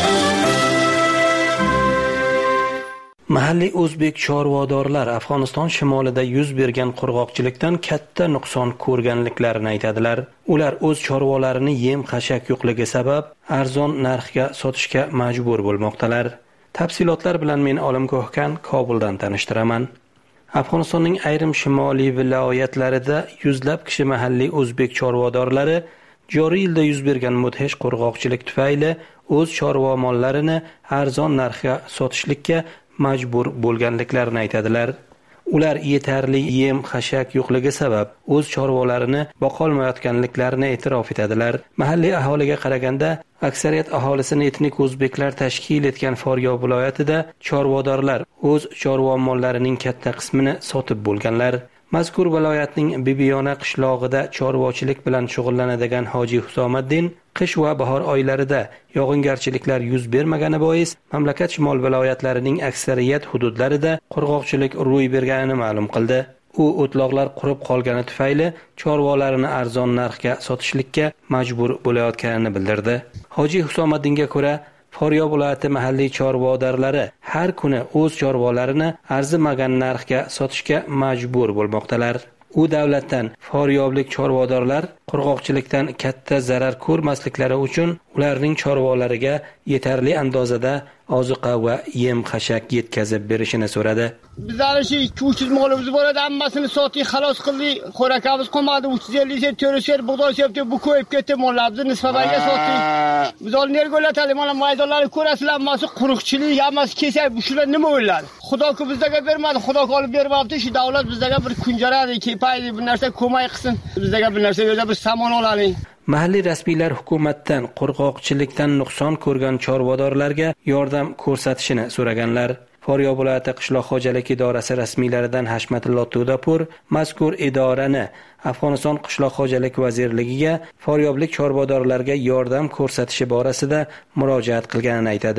Mahalliy o'zbek chorvadorlar Afg'oniston shimolida yuz bergan qurg'oqchilikdan katta nuqson ko'rganliklarini aytadilar. Ular o'z chorvalarini yem-xashak yo'qligi sabab arzon narxga sotishga majbur bo'lmoqdalar. Tafsilotlar bilan men Olimgohkan Kobuldan tanishtiraman. Afg'onistonning ayrim shimoliy viloyatlarida yuzlab kishi mahalliy o'zbek chorvadorlari joriy yilda yuz bergan mudhish qurg'oqchilik tufayli o'z chorva mollarini arzon narxga sotishlikka majbur bo'lganliklarini aytadilar. Ular yetarli yem xashak yo'qligi sabab o'z chorvalarini boqolmayotganliklarini e'tirof etadilar. Mahalliy aholiga qaraganda aksariyat aholisini etnik o'zbeklar tashkil etgan Faryob viloyatida chorvadorlar o'z chorva mollarining katta qismini sotib bo'lganlar. Mazkur viloyatning Bibiyona qishlog'ida chorvachilik bilan shug'ullanadigan Hoji Husomaddin qish va bahor oylarida yog'ingarchiliklar yuz bermagani bois mamlakat shimol viloyatlarining aksariyat hududlarida qurg'oqchilik ro'y berganini ma'lum qildi. U o'tloqlar qurib qolgani tufayli chorvalarini arzon narxga sotishlikka majbur bo'layotganini bildirdi. Hoji Husomaddinga ko'ra, Faryob viloyati mahalliy chorvadorlari har kuni o'z chorvalarini arzimagan narxga sotishga majbur bo'lmoqdalar. U davlatdan Faryoblik chorvadorlar qurg'oqchilikdan katta zarar ko'rmasliklari uchun ularning chorvalariga yetarli andozada oziqa va yem xashak yetkazib berishini so'radi. Bizlar shu ikki uch yuz molimiz bor edi, hammasini sotdik, xalos qildik. Xo'rakamiz qolmadi, uch yuz ellik so'm, to'rt yuz so'm bug'doy sepdi, bu ko'yib ketdi, mollarimizni nisbataga sotdik. Biz ol nerga o'latadi? Mana maydonlarni ko'rasizlar, hammasi quruqchilik, hammasi kesak, shular nima o'yladi? Xudoku bizga bermadi, Xudoku olib bermabdi. Shu davlat bizga bir kunjaradi, kepaydi, bir narsa ko'mak qilsin. Bizga bir narsa bersa, biz samon olaylik. Mahalliy rasmiylar hukumatdan qurg'oqchilikdan nuqson ko'rgan chorvadorlarga yordam ko'rsatishini so'raganlar. Faryob viloyati qishloq xo'jaligi idorasi rasmiylaridan Hashmatullo Tudapur mazkur idorani Afg'oniston qishloq xo'jalik vazirligiga Faryoblik chorvadorlarga yordam ko'rsatishi borasida murojaat qilganini aytadi.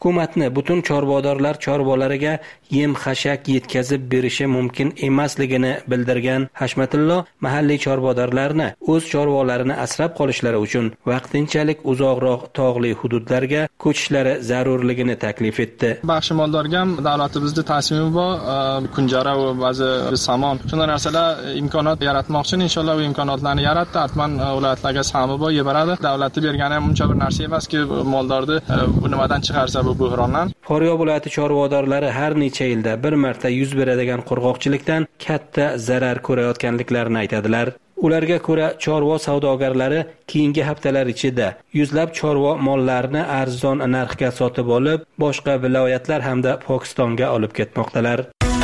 hukumatni butun chorvadorlar chorvalariga yem xashak yetkazib berishi mumkin emasligini bildirgan Hashmatullo mahalliy chorvadorlarni o'z chorvalarini asrab qolishlari uchun vaqtinchalik uzoqroq tog'li hududlarga ko'chishlari zarurligini taklif etdi. Baxshi moldorga ham davlatimizda tasmimi bor, kunjara va ba'zi samon shunday narsalar imkoniyat yaratmoqchi. Inshaalloh bu imkoniyatlarni yaratdi. Atman viloyatlarga sami bor, yebaradi. Davlatni bergani ham uncha bir narsa emaski, moldorni bu nimadan chiqarsa bu bo'hrondan. Farg'ona viloyati chorvadorlari har necha yilda bir marta yuz beradigan qurg'oqchilikdan katta zarar ko'rayotganliklarini aytadilar. Ularga ko'ra, chorva savdogarlari keyingi haftalar ichida yuzlab chorva mollarini arzon narxga sotib olib, boshqa viloyatlar hamda Pokistonga olib ketmoqdalar.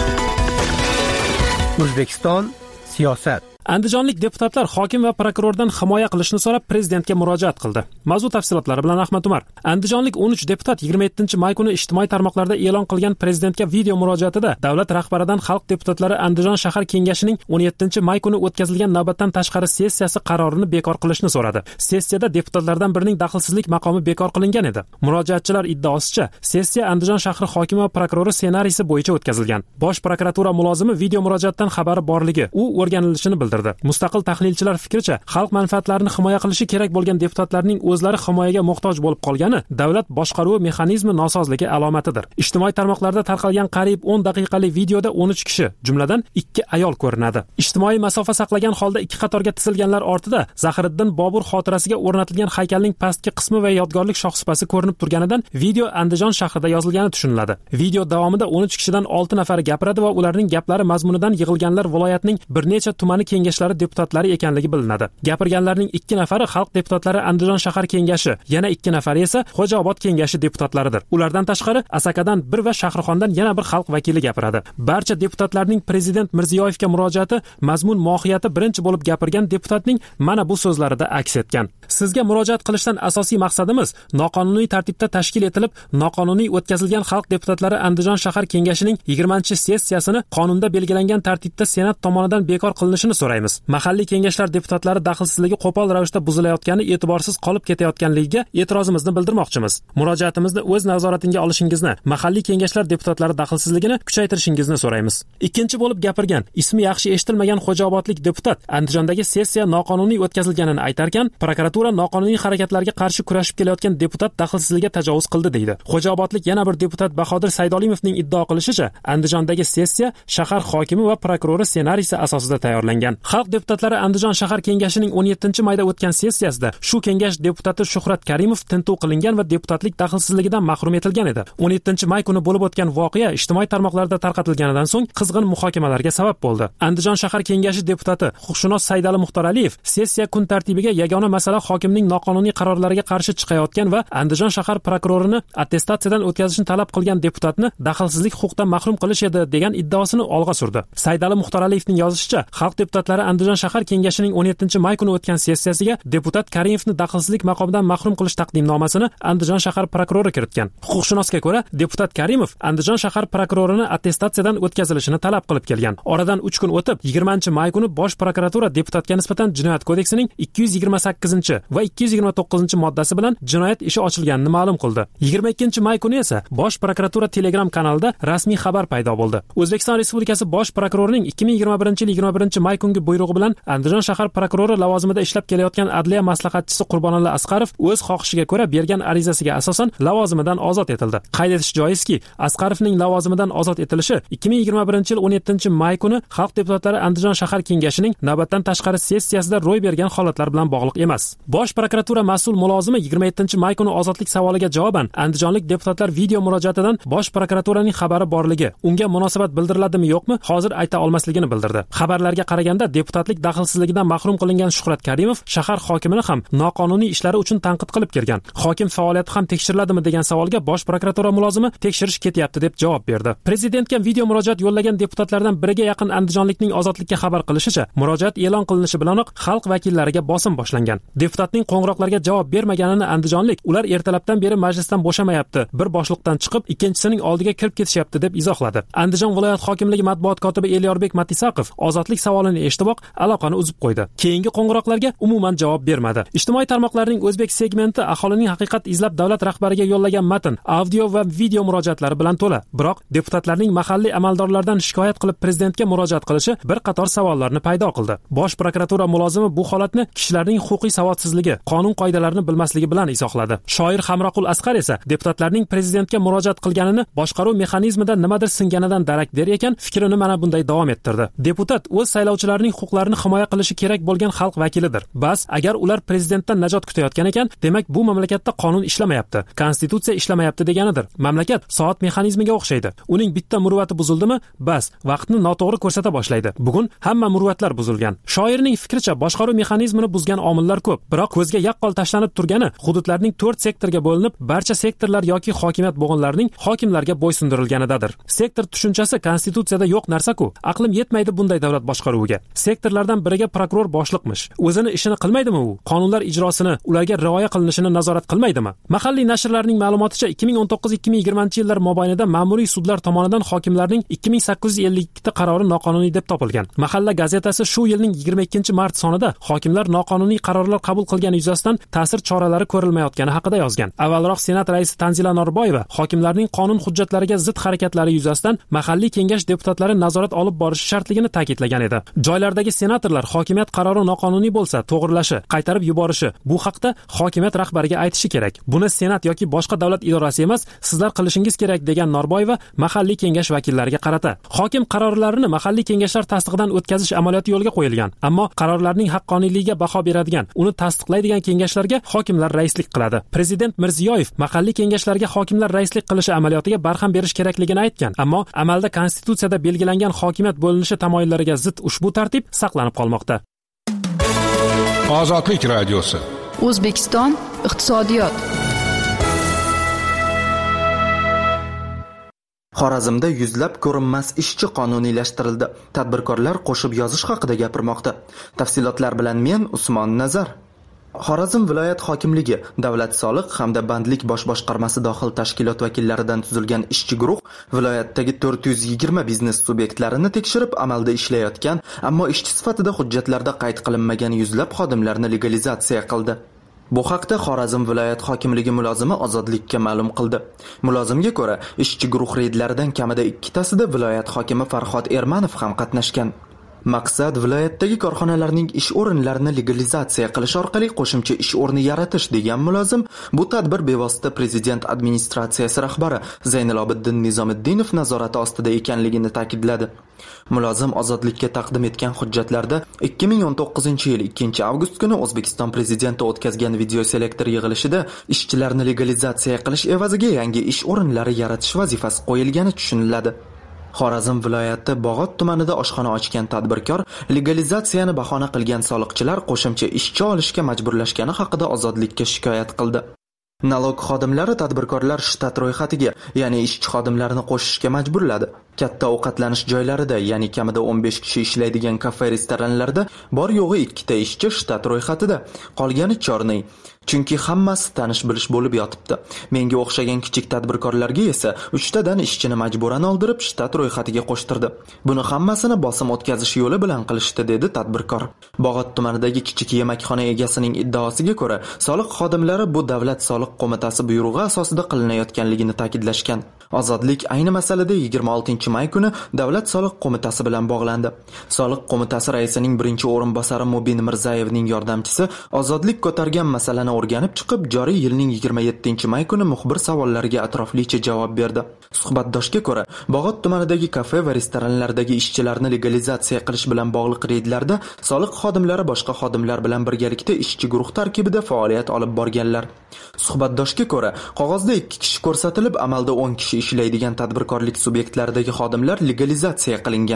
O'zbekiston siyosat. Andijonlik deputatlar hokim va prokurordan himoya qilishni so'rab prezidentga murojaat qildi. Mavzu tafsilotlari bilan Ahmad Umar. Andijonlik o'n uch deputat yigirma yettinchi may kuni ijtimoiy tarmoqlarda e'lon qilgan prezidentga video murojaatida davlat rahbaridan xalq deputatlari Andijon shahar kengashining o'n yettinchi may kuni o'tkazilgan navbatdan tashqari sessiyasi qarorini bekor qilishni so'radi. Sessiyada deputatlardan birining daxlsizlik maqomi bekor qilingan edi. Murojaatchilar iddaosicha, sessiya Andijon shahri hokimi va prokurori ssenariysi bo'yicha o'tkazilgan. Bosh prokuratura mulozimi video murojaatdan xabari borligi, u o'rganilishini bildirdi. Mustaqil tahlilchilar fikricha, xalq manfaatlarini himoya qilishi kerak bo'lgan deputatlarning o'zlari himoyaga muhtoj bo'lib qolgani davlat boshqaruvi mexanizmi nosozligi alomatidir. Ijtimoiy tarmoqlarda tarqalgan qariyb o'n daqiqalik videoda o'n uch kishi, jumladan ikki ayol ko'rinadi. Ijtimoiy masofa saqlagan holda ikki qatorga tizilganlar ortida Zahiriddin Bobur xotirasiga o'rnatilgan haykalning pastki qismi va yodgorlik shohsupasi ko'rinib turganidan video Andijon shahrida yozilgani tushuniladi. Video davomida o'n uch kishidan olti nafari gapiradi va ularning gaplari mazmunidan yig'ilganlar viloyatning bir necha tumani kengashlari deputatlari ekanligi bilinadi. Gapirganlarning ikki nafari xalq deputatlari Andijon shahar kengashi, yana ikki nafari esa Xo'jaobod kengashi deputatlaridir. Ulardan tashqari Asakadan bir va Shahrixondan yana bir xalq vakili gapiradi. Barcha deputatlarning prezident Mirziyoyevga murojaati mazmun mohiyati birinchi bo'lib gapirgan deputatning mana bu so'zlarida aks etgan. Sizga murojaat qilishdan asosiy maqsadimiz noqonuniy tartibda tashkil etilib, noqonuniy o'tkazilgan xalq deputatlari Andijon shahar kengashining yigirmanchi sessiyasini qonunda belgilangan tartibda Senat tomonidan bekor qilinishini so'raymiz. Mahalliy kengashlar deputatlari daxlsizligi qo'pol ravishda buzilayotgani e'tiborsiz qolib ketayotganligiga e'tirozimizni bildirmoqchimiz. Murojaatimizni o'z nazoratingizga olishingizni, mahalliy kengashlar deputatlari daxlsizligini kuchaytirishingizni so'raymiz. Ikkinchi bo'lib gapirgan, ismi yaxshi eshitilmagan Xo'jaobodlik deputat Andijondagi sessiya noqonuniy o'tkazilganini aytarkan, prokuratura noqonuniy harakatlarga qarshi kurashib kelayotgan deputat daxlsizligiga tajovuz qildi deydi. Xo'jaobodlik yana bir deputat Bahodir Saydolimovning iddao qilishicha, Andijondagi sessiya shahar hokimi va prokurori ssenariysi asosida tayyorlangan. Xalq deputatlari Andijon shahar kengashining o'n yettinchi mayda o'tgan sessiyasida shu kengash deputati Shuhrat Karimov tintuv qilingan va deputatlik daxlsizligidan mahrum etilgan edi. o'n yettinchi may kuni bo'lib o'tgan voqea ijtimoiy tarmoqlarda tarqatilganidan so'ng qizg'in muhokamalarga sabab bo'ldi. Andijon shahar kengashi deputati huquqshunos Saydali Muxtoraliyev sessiya kun tartibiga yagona masala hokimning noqonuniy qarorlariga qarshi chiqayotgan va Andijon shahar prokurorini attestatsiyadan o'tkazishni talab qilgan deputatni daxlsizlik huquqidan mahrum qilish edi degan iddaosini olg'a surdi. Saydali Muxtoraliyevning yozishicha, xalq deputatlari Andijon shahar kengashining o'n yettinchi may kuni o'tgan sessiyasiga deputat Karimovni daxlsizlik maqomidan mahrum qilish taqdimnomasini Andijon shahar prokurori kiritgan. Huquqshunosga ko'ra, deputat Karimov Andijon shahar prokurorini attestatsiyadan o'tkazilishini talab qilib kelgan. Oradan uch kun o'tib, yigirmanchi may kuni bosh prokuratura deputatga nisbatan Jinoyat kodeksining ikki yuz yigirma sakkizinchi va ikki yuz yigirma to'qqizinchi moddasi bilan jinoyat ishi ochilganini ma'lum qildi. yigirma ikkinchi may kuni esa bosh prokuratura Telegram kanalida rasmiy xabar paydo bo'ldi. O'zbekiston Respublikasi bosh prokurorining ikki ming yigirma birinchi yil yigirma birinchi may kungi buyrug'i bilan Andijon shahar prokurori lavozimida ishlab kelayotgan adliya maslahatchisi Qurbonalla Asqarov o'z xohishiga ko'ra bergan arizasiga asosan lavozimidan ozod etildi. Qayd etish joizki, Asqarovning lavozimidan ozod etilishi ikki ming yigirma birinchi yil o'n yettinchi may kuni xalq deputatlari Andijon shahar kengashining navbatdan tashqari sessiyasida ro'y bergan holatlar bilan bog'liq emas. Bosh prokuratura mas'ul mulozimi yigirma yettinchi may kuni ozodlik savoliga javoban andijonlik deputatlar video murojaatidan bosh prokuraturaning xabari borligi, unga munosabat bildiriladimi yo'qmi, hozir ayta olmasligini bildirdi. Xabarlarga qaraganda deputatlik daxlsizligidan mahrum qilingan Shuhrat Karimov shahar hokimini ham noqonuniy ishlari uchun tanqid qilib kelgan. Hokim faoliyati ham tekshiriladimi degan savolga bosh prokuratura mulozimi tekshirish ketyapti deb javob berdi. Prezidentga video murojaat yo'llagan deputatlardan biriga yaqin andijonlikning ozodlikka xabar qilishicha, murojaat e'lon qilinishi bilanoq xalq vakillariga bosim boshlangan. Deputat deputatning qo'ng'iroqlarga javob bermaganini andijonlik ular ertalabdan beri majlisdan bo'shamayapti, bir boshliqdan chiqib ikkinchisining oldiga kirib ketishyapti deb izohladi. Andijon viloyat hokimligi matbuot kotibi Elyorbek Matisaqov ozodlik savolini eshitiboq aloqani uzib qo'ydi. Keyingi qo'ng'iroqlarga umuman javob bermadi. Ijtimoiy tarmoqlarning o'zbek segmenti aholining haqiqat izlab davlat rahbariga yo'llagan matn, audio va video murojaatlari bilan to'la. Biroq deputatlarning mahalliy amaldorlardan shikoyat qilib prezidentga murojaat qilishi bir qator savollarni paydo qildi. Bosh prokuratura mulozimi bu holatni kishilarning huquqiy savodsizligi, qonun qoidalarini bilmasligi bilan izohladi. Shoir Hamroqul Asqar esa deputatlarning prezidentga murojaat qilganini boshqaruv mexanizmida nimadir singanidan darak ber ekan, fikrini mana bunday davom ettirdi. Deputat o'z saylovchilarining huquqlarini himoya qilishi kerak bo'lgan xalq vakilidir. Bas, agar ular prezidentdan najot kutayotgan ekan, demak bu mamlakatda qonun ishlamayapti, konstitutsiya ishlamayapti deganidir. Mamlakat soat mexanizmiga o'xshaydi. Uning bitta muruvvati buzildimi, bas, vaqtni noto'g'ri ko'rsata boshlaydi. Bugun hamma muruvvatlar buzilgan. Shoirning fikricha boshqaruv mexanizmini buzgan omillar ko'p, biroq ko'zga yaqqol tashlanib turgani hududlarning to'rt sektorga bo'linib, barcha sektorlar yoki hokimiyat bo'g'inlarining hokimlarga bo'ysundirilganidadir. Sektor tushunchasi konstitutsiyada yo'q narsa-ku. Aqlim yetmaydi bunday davlat boshqaruviga. Sektorlardan biriga prokuror boshliqmish. O'zini ishini qilmaydimi u? Qonunlar ijrosini, ularga rioya qilinishini nazorat qilmaydimi? Mahalliy nashrlarning ma'lumoticha ikki ming o'n to'qqiz ikki ming yigirmanchi yillar mobaynida ma'muriy sudlar tomonidan hokimlarning ikki ming sakkiz yuz ellik ikki ta qarori noqonuniy deb topilgan. Mahalla gazetasi shu yilning yigirma ikkinchi mart sonida hokimlar noqonuniy qarorlar qabul qilgani yuzasidan ta'sir choralari ko'rilmayotgani haqida yozgan. Avvalroq Senat raisi Tanzila Norboyeva hokimlarning qonun hujjatlariga zid harakatlari yuzasidan mahalliy kengash deputatlari nazorat olib borishi shartligini ta'kidlagan edi. Joylardagi senatorlar hokimiyat qarori noqonuniy bo'lsa, to'g'rilashi, qaytarib yuborishi, bu haqda hokimiyat rahbariga aytishi kerak. Buni Senat yoki boshqa davlat idorasi emas, sizlar qilishingiz kerak degan Norboyeva mahalliy kengash vakillariga qarata. Hokim qarorlarini mahalliy kengashlar tasdig'idan o'tkazish amaliyoti yo'lga qo'yilgan, ammo qarorlarning haqqoniyligiga baho beradigan, uni tasdiqlaydigan kengashlarga hokimlar raislik qiladi. Prezident Mirziyoyev mahalliy kengashlarga hokimlar raislik qilishi amaliyotiga barham berish kerakligini aytgan, ammo amalda konstitutsiyada belgilangan hokimiyat bo'linishi tamoyillariga zid ushbu tartib saqlanib qolmoqda. Ozodlik radiosi. O'zbekiston iqtisodiyot. Xorazmda yuzlab ko'rinmas ishchi qonuniylashtirildi. Tadbirkorlar qo'shib yozish haqida gapirmoqda. Tafsilotlar bilan men Usmon Nazar. Xorazm viloyat hokimligi, davlat soliq hamda bandlik bosh boshqarmasi dohil tashkilot vakillaridan tuzilgan ishchi guruh viloyatdagi to'rt yuz yigirma biznes subyektlarini tekshirib amalda ishlayotgan, ammo ishchi sifatida hujjatlarda qayd qilinmagan yuzlab xodimlarni legalizatsiya qildi. Bu haqda Xorazm viloyat hokimligi mulozimi Ozodlikka ma'lum qildi. Mulozimga ko'ra, ishchi guruh reydlaridan kamida ikkitasida viloyat hokimi Farhod Ermanov ham qatnashgan. Maqsad viloyatdagi korxonalarning ish o'rinlarini legalizatsiya qilish orqali qo'shimcha ish o'rni yaratish degan mulozim, bu tadbir bevosita prezident administratsiyasi rahbari Zaynilobiddin Nizomiddinov nazorati ostida ekanligini ta'kidladi. Mulozim Ozodlikka taqdim etgan hujjatlarda ikki ming o'n to'qqizinchi yil ikkinchi avgust kuni O'zbekiston prezidenti o'tkazgan video selektor yig'ilishida ishchilarni legalizatsiya qilish evaziga yangi ish o'rinlari yaratish vazifasi qo'yilgani tushuniladi. Xorazm viloyati Bog'ot tumanida oshxona ochgan tadbirkor legalizatsiyani bahona qilgan soliqchilar qo'shimcha ishchi olishga majburlashgani haqida Ozodlikka shikoyat qildi. Nalog xodimlari tadbirkorlar shtat ro'yxatiga, ya'ni ishchi xodimlarni qo'shishga majburladi. Katta ovqatlanish joylarida, ya'ni kamida o'n besh kishi ishlaydigan kafe-restoranlarda bor yo'g'i ikkita ishchi shtat ro'yxatida, qolgani chorniy. Chunki hammasi tanish bilish bo'lib yotibdi. Menga o'xshagan kichik tadbirkorlarga esa uchtadan ishchini majburan oldirib shtat ro'yxatiga qo'shtirdi. Buni hammasini bosim o'tkazish yo'li bilan qilishdi, dedi tadbirkor. Bog'ot tumanidagi kichik yemakxona egasining iddaosiga ko'ra, soliq xodimlari bu davlat soliq qo'mitasi buyrug'i asosida qilinayotganligini ta'kidlashgan. Ozodlik ayni masalada yigirma oltinchi may kuni davlat soliq qo'mitasi bilan bog'landi. Soliq qo'mitasi raisining birinchi o'rinbosari Mubin Mirzayevning yordamchisi Ozodlik ko'targan masalani o'rganib chiqib, joriy yilning yigirma yettinchi may kuni muxbir savollariga atroflicha javob berdi. Suhbatdoshga ko'ra, Bog'ot tumanidagi kafe va restoranlardagi ishchilarni legalizatsiya qilish bilan bog'liq reydlarda soliq xodimlari boshqa xodimlar bilan birgalikda ishchi guruh tarkibida faoliyat olib borganlar. Suhbatdoshga ko'ra, qog'ozda ikki kishi ko'rsatilib, amalda o'n kishi ishlaydigan tadbirkorlik subyektlaridagi xodimlar legalizatsiya qilingan.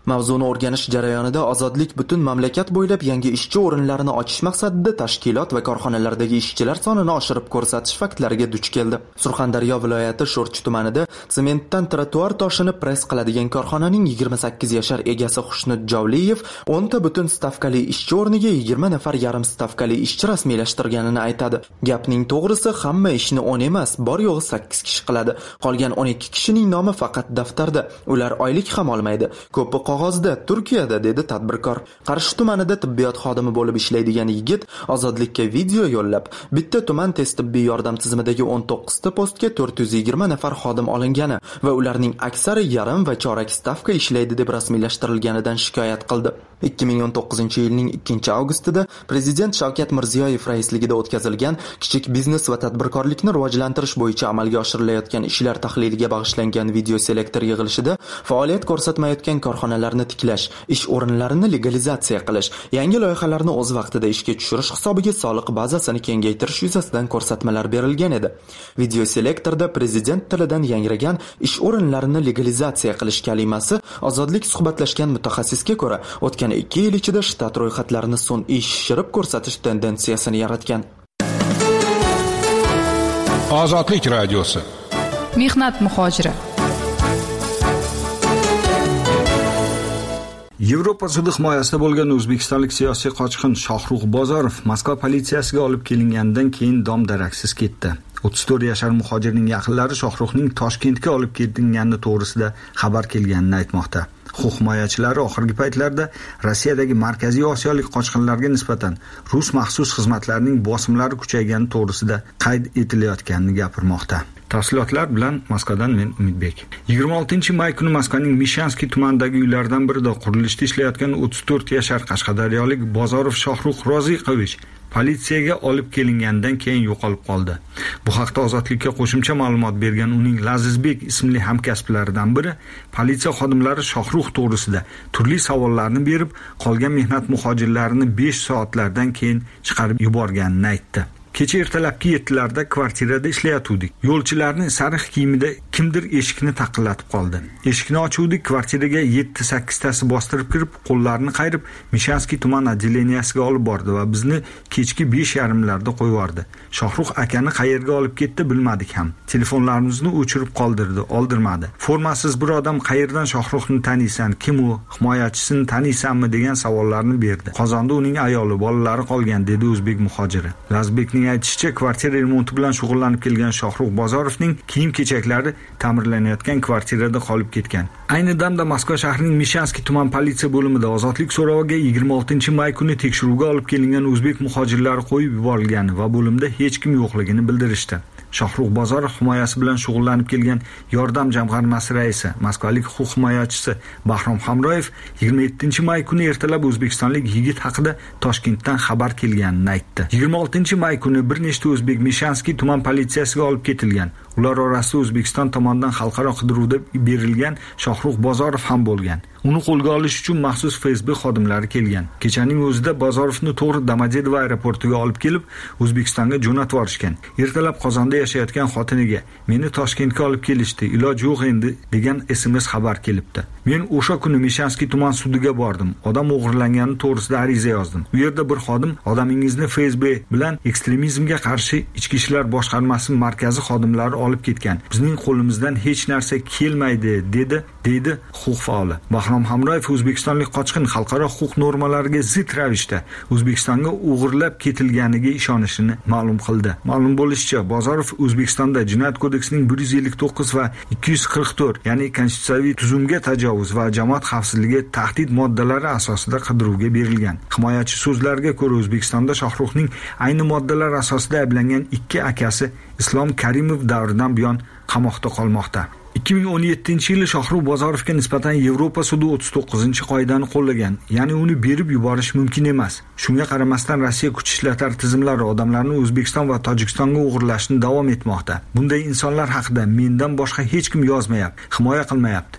Mavzuni o'rganish jarayonida Ozodlik butun mamlakat bo'ylab yangi ishchi o'rinlarini ochish maqsadida tashkilot va korxonalardagi ishchilar sonini oshirib ko'rsatish faktlariga duch keldi. Surxondaryo viloyati Sho'rchi tumanida sementdan trotuar toshini press qiladigan korxonaning yigirma sakkiz yashar egasi Xushnud Javliyev o'n ta butun stavkali ishchi o'rniga yigirma nafar yarim stavkali ishchi rasmiylashtirganini aytadi. Gapning to'g'risi, hamma ishni o'n emas, bor yo'g'i sakkiz kishi qiladi. Qolgan o'n ikki kishining nomi faqat daftarda. Ular oylik ham olmaydi. Ko'pi qog'ozda, Turkiyada, dedi tadbirkor. Qarshi tumanida tibbiyot xodimi bo'lib ishlaydigan yigit Ozodlikka video yo'llab, bitta tuman tez tibbiy yordam tizimidagi o'n to'qqiz ta postga to'rt yuz yigirma nafar xodim olingani va ularning aksari yarim va chorak stavka ishlaydi deb rasmiylashtirilganidan shikoyat qildi. ikki ming o'n to'qqizinchi yilning ikkinchi avgustida Prezident Shavkat Mirziyoyev raisligida o'tkazilgan kichik biznes va tadbirkorlikni rivojlantirish bo'yicha amalga oshirilayotgan ishlar tahliliga bag'ishlangan video selektor yig'ilishida faoliyat ko'rsatmayotgan korxonalarni tiklash, ish o'rinlarini legalizatsiya qilish, yangi loyihalarni o'z vaqtida ishga tushirish hisobiga soliq bazasini kengaytirish yuzasidan ko'rsatmalar berilgan edi. Video selektorda Prezident tilidan yangragan ish o'rinlarini legalizatsiya qilish kalimasi Ozodlik suhbatlashgan mutaxassisga ko'ra o'tgan ikki yil ichida shtat ro'yxatlarini sun'iy shishirib ko'rsatish tendensiyasini yaratgan. Ozodlik radiosi. Mehnat muhojiri. Yevropa sudi himoyasida bo'lgan o'zbekistonlik siyosiy qochqin Shohrux Bozorov Moskva politsiyasiga olib kelinganidan keyin dom-daraksiz ketdi. o'ttiz to'rt yashar muhojirning yaqinlari Shohruxning Toshkentga olib ketilgani to'g'risida xabar kelganini aytmoqda. Huquq himoyachilari oxirgi paytlarda Rossiyadagi Markaziy Osiyolik qochqinlarga nisbatan rus maxsus xizmatlarining bosimlari kuchaygani to'g'risida qayd etilayotganini gapirmoqda. Tafsilotlar bilan Moskvadan men Umidbek. yigirma oltinchi may kuni Moskvaning Mishanskiy tumanidagi uylardan birida qurilishda ishlayotgan o'ttiz to'rt yashar qashqadaryolik Bozorov Shohrux Roziqovich politsiyaga olib kelingandan keyin yo'qolib qoldi. Bu haqda Ozodlikka qo'shimcha ma'lumot bergan uning Lazizbek ismli hamkasblaridan biri politsiya xodimlari Shohrux to'g'risida turli savollarni berib, qolgan mehnat muhojirlarini besh soatlardan keyin chiqarib yuborganini aytdi. Kecha ertalabki yettilarda kvartirada ishlayotgandik. Yo'lchilarni sariq kiyimida kimdir eshikni taqillatib qoldi. Eshikni ochuvdik, kvartiraga yetti sakkiz tasi bostirib kirib, qo'llarini qayrib, Mishanskiy tuman отделениyaga olib bordi va bizni kechki besh yarim larda qo'yib yubordi. Shohrux akani qayerga olib ketdi bilmadik ham. Telefonlarimizni o'chirib qoldirdi, oldirmadi. Formasiz bir odam qayerdan Shohruxni taniysan, kim u, himoyachisini taniysanmi degan savollarni berdi. Qozonda uning ayoli, bolalari qolgan, dedi o'zbek muhojiri. Lazbekning aytishicha, kvartira remonti bilan shug'ullanib kelgan Shohrux Bozorovning kiyim-kechaklari ta'mirlanayotgan kvartirada qolib ketgan. Ayni damda Moskva shahrining Mishanskiy tuman politsiya bo'limida Ozodlik so'roviga yigirma oltinchi may kuni tekshiruvga olib kelingan o'zbek muhojirlari qo'yib yuborilgani va bo'limda hech kim yo'qligini bildirishdi. Shohrux Bozorov himoyasi bilan shug'ullanib kelgan Yordam jamg'armasi raisi, moskvalik huquq himoyachisi Bahrom Hamroyev yigirma yettinchi may kuni ertalab o'zbekistonlik yigit haqida Toshkentdan xabar kelganini aytdi. yigirma oltinchi may kuni bir nechta o'zbek Mishanskiy tuman politsiyasiga olib ketilgan. Ular orasida O'zbekiston tomonidan xalqaro qidiruvda berilgan Shohrux Bozorov ham bo'lgan. Uni qo'lga olish uchun maxsus F S B xodimlari kelgan. Kechaning o'zida Bozorovni to'g'ri Domodedovo aeroportiga olib kelib, O'zbekistonga jo'natib yuborishgan. Ertalab Qozonda yashayotgan xotiniga "Meni Toshkentga olib kelishdi, iloj yo'q endi" degan S M S xabar kelibdi. Men o'sha kuni Mishanskiy tuman sudiga bordim. Odam o'g'irlangani to'g'risida ariza yozdim. U yerda bir xodim odamingizni F S B bilan ekstremizmga qarshi ichki ishlar boshqarmasi markazi xodimlari olib ketgan. Bizning qo'limizdan hech narsa kelmaydi, dedi, deydi huquq faoli. Bahrom Hamroyev o'zbekistonlik qochqin xalqaro huquq normalariga zid ravishda O'zbekistonga o'g'irlab ketilganiga ishonishini ma'lum qildi. Ma'lum bo'lishicha, Bozorov O'zbekistonda Jinoyat kodeksining bir yuz ellik to'qqiz va ikki yuz qirq to'rt, ya'ni konstitutsiyaviy tuzumga tajovuz va jamoat xavfsizligi tahdid moddalari asosida qidiruvga berilgan. Himoyachi so'zlariga ko'ra, O'zbekistonda Shohruxning ayni moddalar asosida ayblangan ikki akasi Islom Karimov davridan buyon qamoqda qolmoqda. ikki ming o'n yettinchi yili Shohrux Bozorovga nisbatan Yevropa sudi o'ttiz to'qqizinchi qoidani qo'llagan, ya'ni uni berib yuborish mumkin emas. Shunga qaramasdan Rossiya kuch ishlatar tizimlari odamlarni O'zbekiston va Tojikistonga o'g'irlashni davom etmoqda. Bunday insonlar haqida mendan boshqa hech kim yozmayapti, himoya qilmayapti.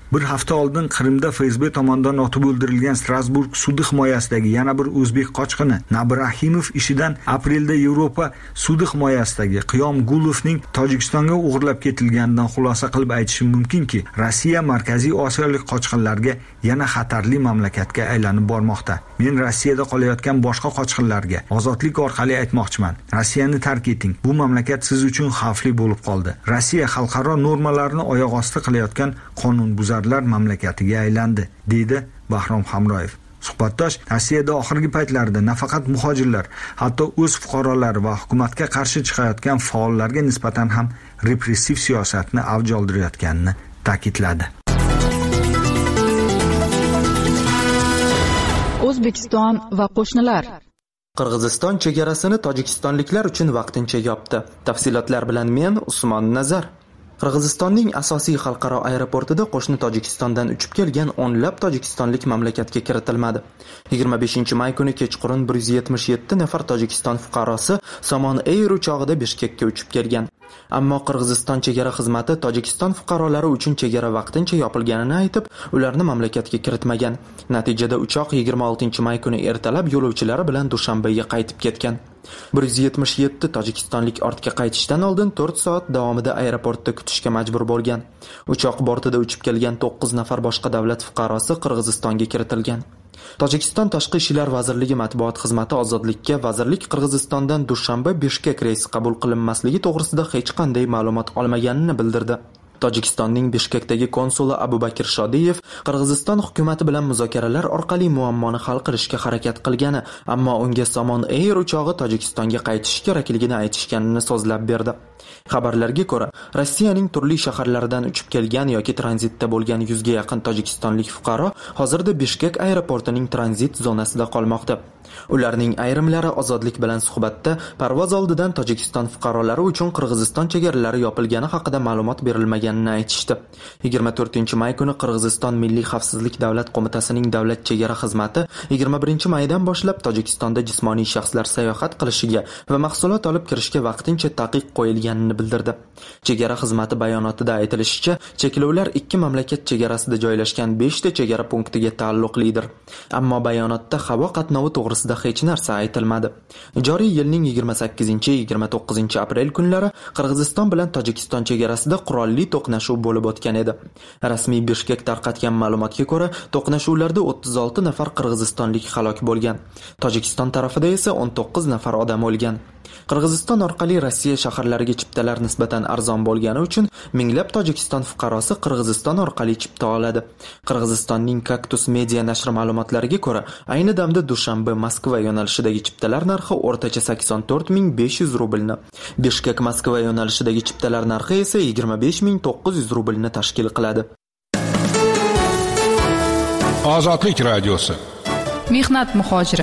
Bir hafta oldin Qrimda F S B tomonidan otib o'ldirilgan Strasburg sudi himoyasidagi yana bir o'zbek qochqini Nabrahimov ishidan aprelda Yevropa sudi himoyasidagi Qiyom Gulovning Tojikistonga o'g'irlab ketilganidan xulosa qilib aytishim mumkinki, Rossiya Markaziy Osiyolik qochqinlarga yana xatarli mamlakatga aylanib bormoqda. Men Rossiyada qolayotgan boshqa qochqinlarga ozodlik orqali aytmoqchiman. Rossiyani tark eting. Bu mamlakat siz uchun xavfli bo'lib qoldi. Rossiya xalqaro normalarni oyoq osti qilayotgan qonunbuzarlar mamlakatiga aylandi, deydi Bahrom Hamroyev. Suhbatdosh Rossiyada oxirgi paytlarda nafaqat muhojirlar, hatto o'z fuqarolari va hukumatga qarshi chiqayotgan faollarga nisbatan ham repressiv siyosatni avj oldirayotganini ta'kidladi. O'zbekiston va qo'shnilar. Qirg'iziston chegarasini tojikistonliklar uchun vaqtincha yopdi. Tafsilotlar bilan men Usmon Nazar. Qirg'izistonning asosiy xalqaro aeroportida qo'shni Tojikistondan uchib kelgan o'nlab tojikistonlik mamlakatga kiritilmadi. yigirma beshinchi may kuni kechqurun bir yuz yetmish yetti nafar Tojikiston fuqarosi Somon Air uchog'ida Bishkekka uchib kelgan. Ammo Qirg'iziston chegara xizmati Tojikiston fuqarolari uchun chegara vaqtincha yopilganini aytib, ularni mamlakatga kiritmagan. Natijada uchoq yigirma oltinchi may kuni ertalab yo'lovchilari bilan Dushanbega qaytib ketgan. bir yuz yetmish yetti tojikistonlik ortga qaytishdan oldin to'rt soat davomida aeroportda kutishga majbur bo'lgan. Uchoq bortida uchib kelgan to'qqiz nafar boshqa davlat fuqarosi Qirg'izistonga kiritilgan. Tojikiston Tashqi ishlar vazirligi matbuot xizmati ozodlikka vazirlik Qirg'izistondan Dushanba Bishkek reysi qabul qilinmasligi to'g'risida hech qanday ma'lumot olmaganini bildirdi. Tojikistonning Bishkekdagi konsuli Abubakir Shodiyev Qirg'iziston hukumati bilan muzokaralar orqali muammoni hal qilishga harakat qilgani, ammo unga Somon Air uchog'i Tojikistonga qaytishi kerakligini aytishganini so'zlab berdi. Xabarlarga ko'ra, Rossiyaning turli shaharlaridan uchib kelgan yoki tranzitda bo'lgan yuzga yaqin tojikistonlik fuqaro hozirda Bishkek aeroportining tranzit zonasida qolmoqda. Ularning ayrimlari ozodlik bilan suhbatda parvoz oldidan Tojikiston fuqarolari uchun Qirg'iziston chegaralari yopilgani haqida ma'lumot berilmaganini aytishdi. yigirma to'rtinchi may kuni Qirg'iziston Milliy xavfsizlik davlat qo'mitasining davlat chegara xizmati yigirma birinchi maydan boshlab Tojikistonda jismoniy shaxslar sayohat qilishiga va mahsulot olib kirishga vaqtincha taqiq qo'yilganini bildirdi. Chegara xizmati bayonotida aytilishicha, cheklovlar ikki mamlakat chegarasida joylashgan beshta chegara punktiga taalluqlidir. Ammo bayonotda havo qatnovi to'g'risida hech narsa aytilmadi. Joriy yilning yigirma sakkizinchi yigirma to'qqizinchi aprel kunlari Qirg'iziston bilan Tojikiston chegarasida qurolli to'qnashuv bo'lib o'tgan edi. Rasmiy Bishkek tarqatgan ma'lumotga ko'ra, to'qnashuvlarda o'ttiz olti nafar qirg'izistonlik halok bo'lgan. Tojikiston tarafida esa o'n to'qqiz nafar odam o'lgan. Qirg'iziston orqali Rossiya shaharlariga chiptalar nisbatan arzon bo'lgani uchun minglab Tojikiston fuqarosi Qirg'iziston orqali chipta oladi. Qirg'izistonning Kaktus Media nashri ma'lumotlariga ko'ra, ayni damda Dushanba Moskva yo'nalishidagi chiptalar narxi o'rtacha sakson to'rt ming besh yuz rublni, Bishkek Moskva yo'nalishidagi chiptalar narxi esa yigirma besh ming to'qqiz yuz rublni tashkil qiladi. Ozodlik radiosi. Mehnat muhojiri.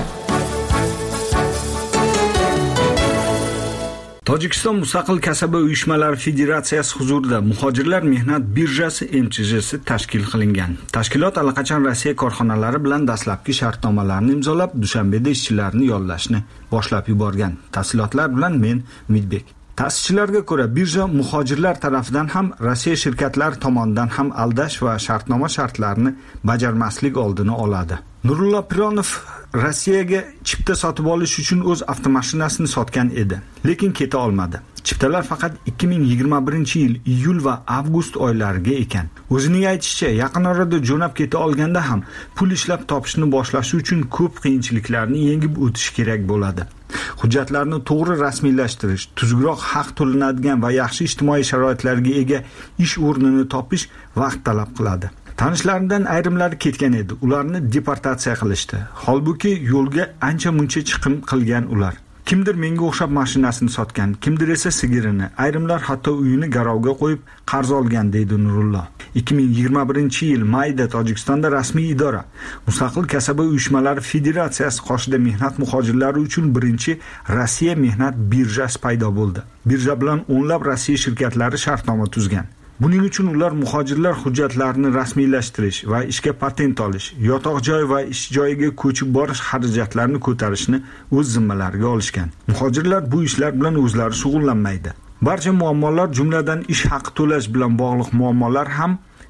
Tojikiston Mustaqil kasaba uyushmalari federatsiyasi huzurida muhojirlar mehnat birjasi M Ch J si tashkil qilingan. Tashkilot allaqachon Rossiya korxonalari bilan dastlabki shartnomalarni imzolab, Dushanbeda ishchilarni yollashni boshlab yuborgan. Tafsilotlar bilan men Umidbek. Ta'sischilarga ko'ra, birja muhojirlar tarafidan ham Rossiya shirkatlari tomonidan ham aldash va shartnoma shartlarini bajarmaslik oldini oladi. Nurullo Pironov Rossiyaga chipta sotib olish uchun o'z avtomashinasini sotgan edi, lekin keta olmadi. Chiptalar faqat ikki ming yigirma birinchi yil iyul va avgust oylariga ekan. O'zining aytishicha, yaqin orada jo'nab keta olganda ham pul ishlab topishni boshlashi uchun ko'p qiyinchiliklarni yengib o'tish kerak bo'ladi. Hujjatlarni to'g'ri rasmiylashtirish, tuzukroq haq to'lanadigan va yaxshi ijtimoiy sharoitlarga ega ish o'rnini topish vaqt talab qiladi. Tanishlaridan ayrimlari ketgan edi, ularni deportatsiya qilishdi. Holbuki yo'lga ancha-muncha chiqim qilgan ular. Kimdir menga o'xshab mashinasini sotgan, kimdir esa sigirini, ayrimlar hatto uyini garovga qo'yib qarz olgan, deydi Nurullo. ikki ming yigirma birinchi yil mayda Tojikistonda rasmiy idora Mustaqil kasaba uyushmalari federatsiyasi qoshida mehnat muhojirlari uchun birinchi Rossiya mehnat birjasi paydo bo'ldi. Birja bilan o'nlab Rossiya shirkatlari shartnoma tuzgan. Buning uchun ular muhojirlar hujjatlarini rasmiylashtirish va ishga patent olish, yotoq joy va ish joyiga ko'chib borish xarajatlarini ko'tarishni o'z zimmalariga olishgan. Muhojirlar bu ishlar bilan o'zlari shug'ullanmaydi. Barcha muammolar, jumladan ish haqi to'lash bilan bog'liq muammolar ham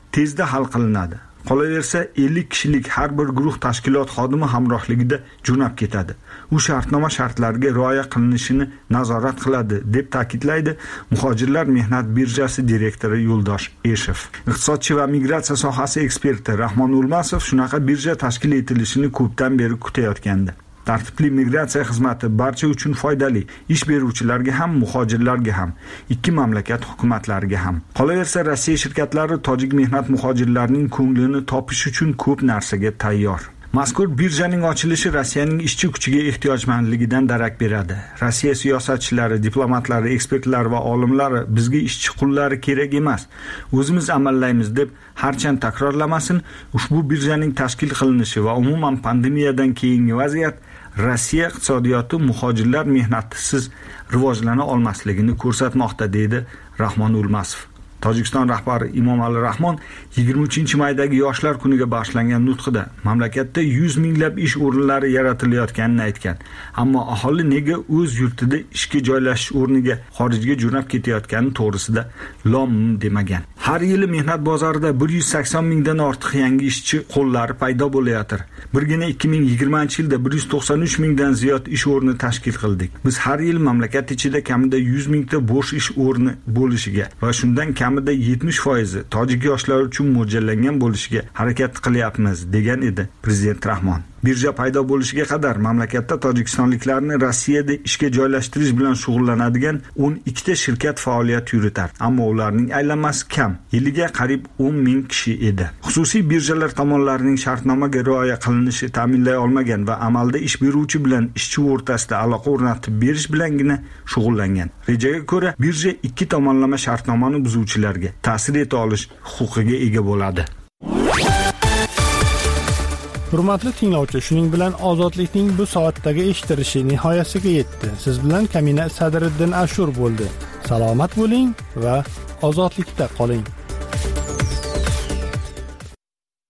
tezda hal qilinadi. Qolaversa ellik kishilik har bir guruh tashkilot xodimi hamrohligida jo'nab ketadi. U shartnoma shartlariga rioya qilinishini nazorat qiladi, deb ta'kidlaydi Muhojirlar mehnat birjasi direktori Yo'ldosh Eshev. Iqtisodchi va migratsiya sohasi eksperti Rahmon Ulmasov shunaqa birja tashkil etilishini ko'pdan beri kutayotgandi. Tartibli migratsiya xizmati barcha uchun foydali, ish beruvchilarga ham, muhojirlarga ham, ikki mamlakat hukumatlariga ham. Qolaversa, Rossiya shirkatlari tojik mehnat muhojirlarining ko'nglini topish uchun ko'p narsaga tayyor. Mazkur birjaning ochilishi Rossiyaning ishchi kuchiga ehtiyojmandligidan darak beradi. Rossiya siyosatchilari, diplomatlari, ekspertlar va olimlari bizga ishchi qullari kerak emas, o'zimiz amallaymiz deb harchand takrorlamasin, ushbu birjaning tashkil qilinishi va umuman pandemiyadan keyingi vaziyat Rossiya iqtisodiyoti muhojirlar mehnatisiz rivojlana olmasligini ko'rsatmoqda, dedi Rahmon Ulmasov. Tojikiston rahbari Imomali Rahmon yigirma uchinchi maydagi yoshlar kuniga bag'ishlangan nutqida mamlakatda yuz minglab ish o'rinlari yaratilayotganini aytgan. Ammo aholi nega o'z yurtida ishga joylashish o'rniga xorijga jo'nab ketayotgani to'g'risida lom demagan. Har yili mehnat bozorida bir yuz sakson mingdan ortiq yangi ishchi qo'llari paydo bo'layotir. Birgina ikki ming yigirmanchi yilda bir yuz to'qson uch mingdan ziyod ish o'rni tashkil qildik. Biz har yil mamlakat ichida kamida yuz mingta bo'sh ish o'rni bo'lishiga va shundan kamida yetmish foizi tojik yoshlar uchun mo'ljallangan bo'lishiga harakat qilyapmiz, degan edi prezident Rahmon. Birja paydo bo'lishiga qadar mamlakatda tojikistonliklarni Rossiyada ishga joylashtirish bilan shug'ullanadigan o'n ikkita shirkat faoliyat yuritar. Ammo ularning aylanmasi kam, yiliga qariyb o'n ming kishi edi. Xususiy birjalar tomonlarining shartnomaga rioya qilinishi ta'minlay olmagan va amalda ish beruvchi bilan ishchi o'rtasida aloqa o'rnatib berish bilangina shug'ullangan. Rejaga ko'ra, birja ikki tomonlama shartnomani buzuvchilarga ta'sir eta olish huquqiga ega bo'ladi. Hurmatli tinglovchi, shuning bilan ozodlikning bu soatdagi eshitilishi nihoyasiga yetdi. Siz bilan Kamina Sadriddin Ashur bo'ldi. Salomat bo'ling va ozodlikda qoling.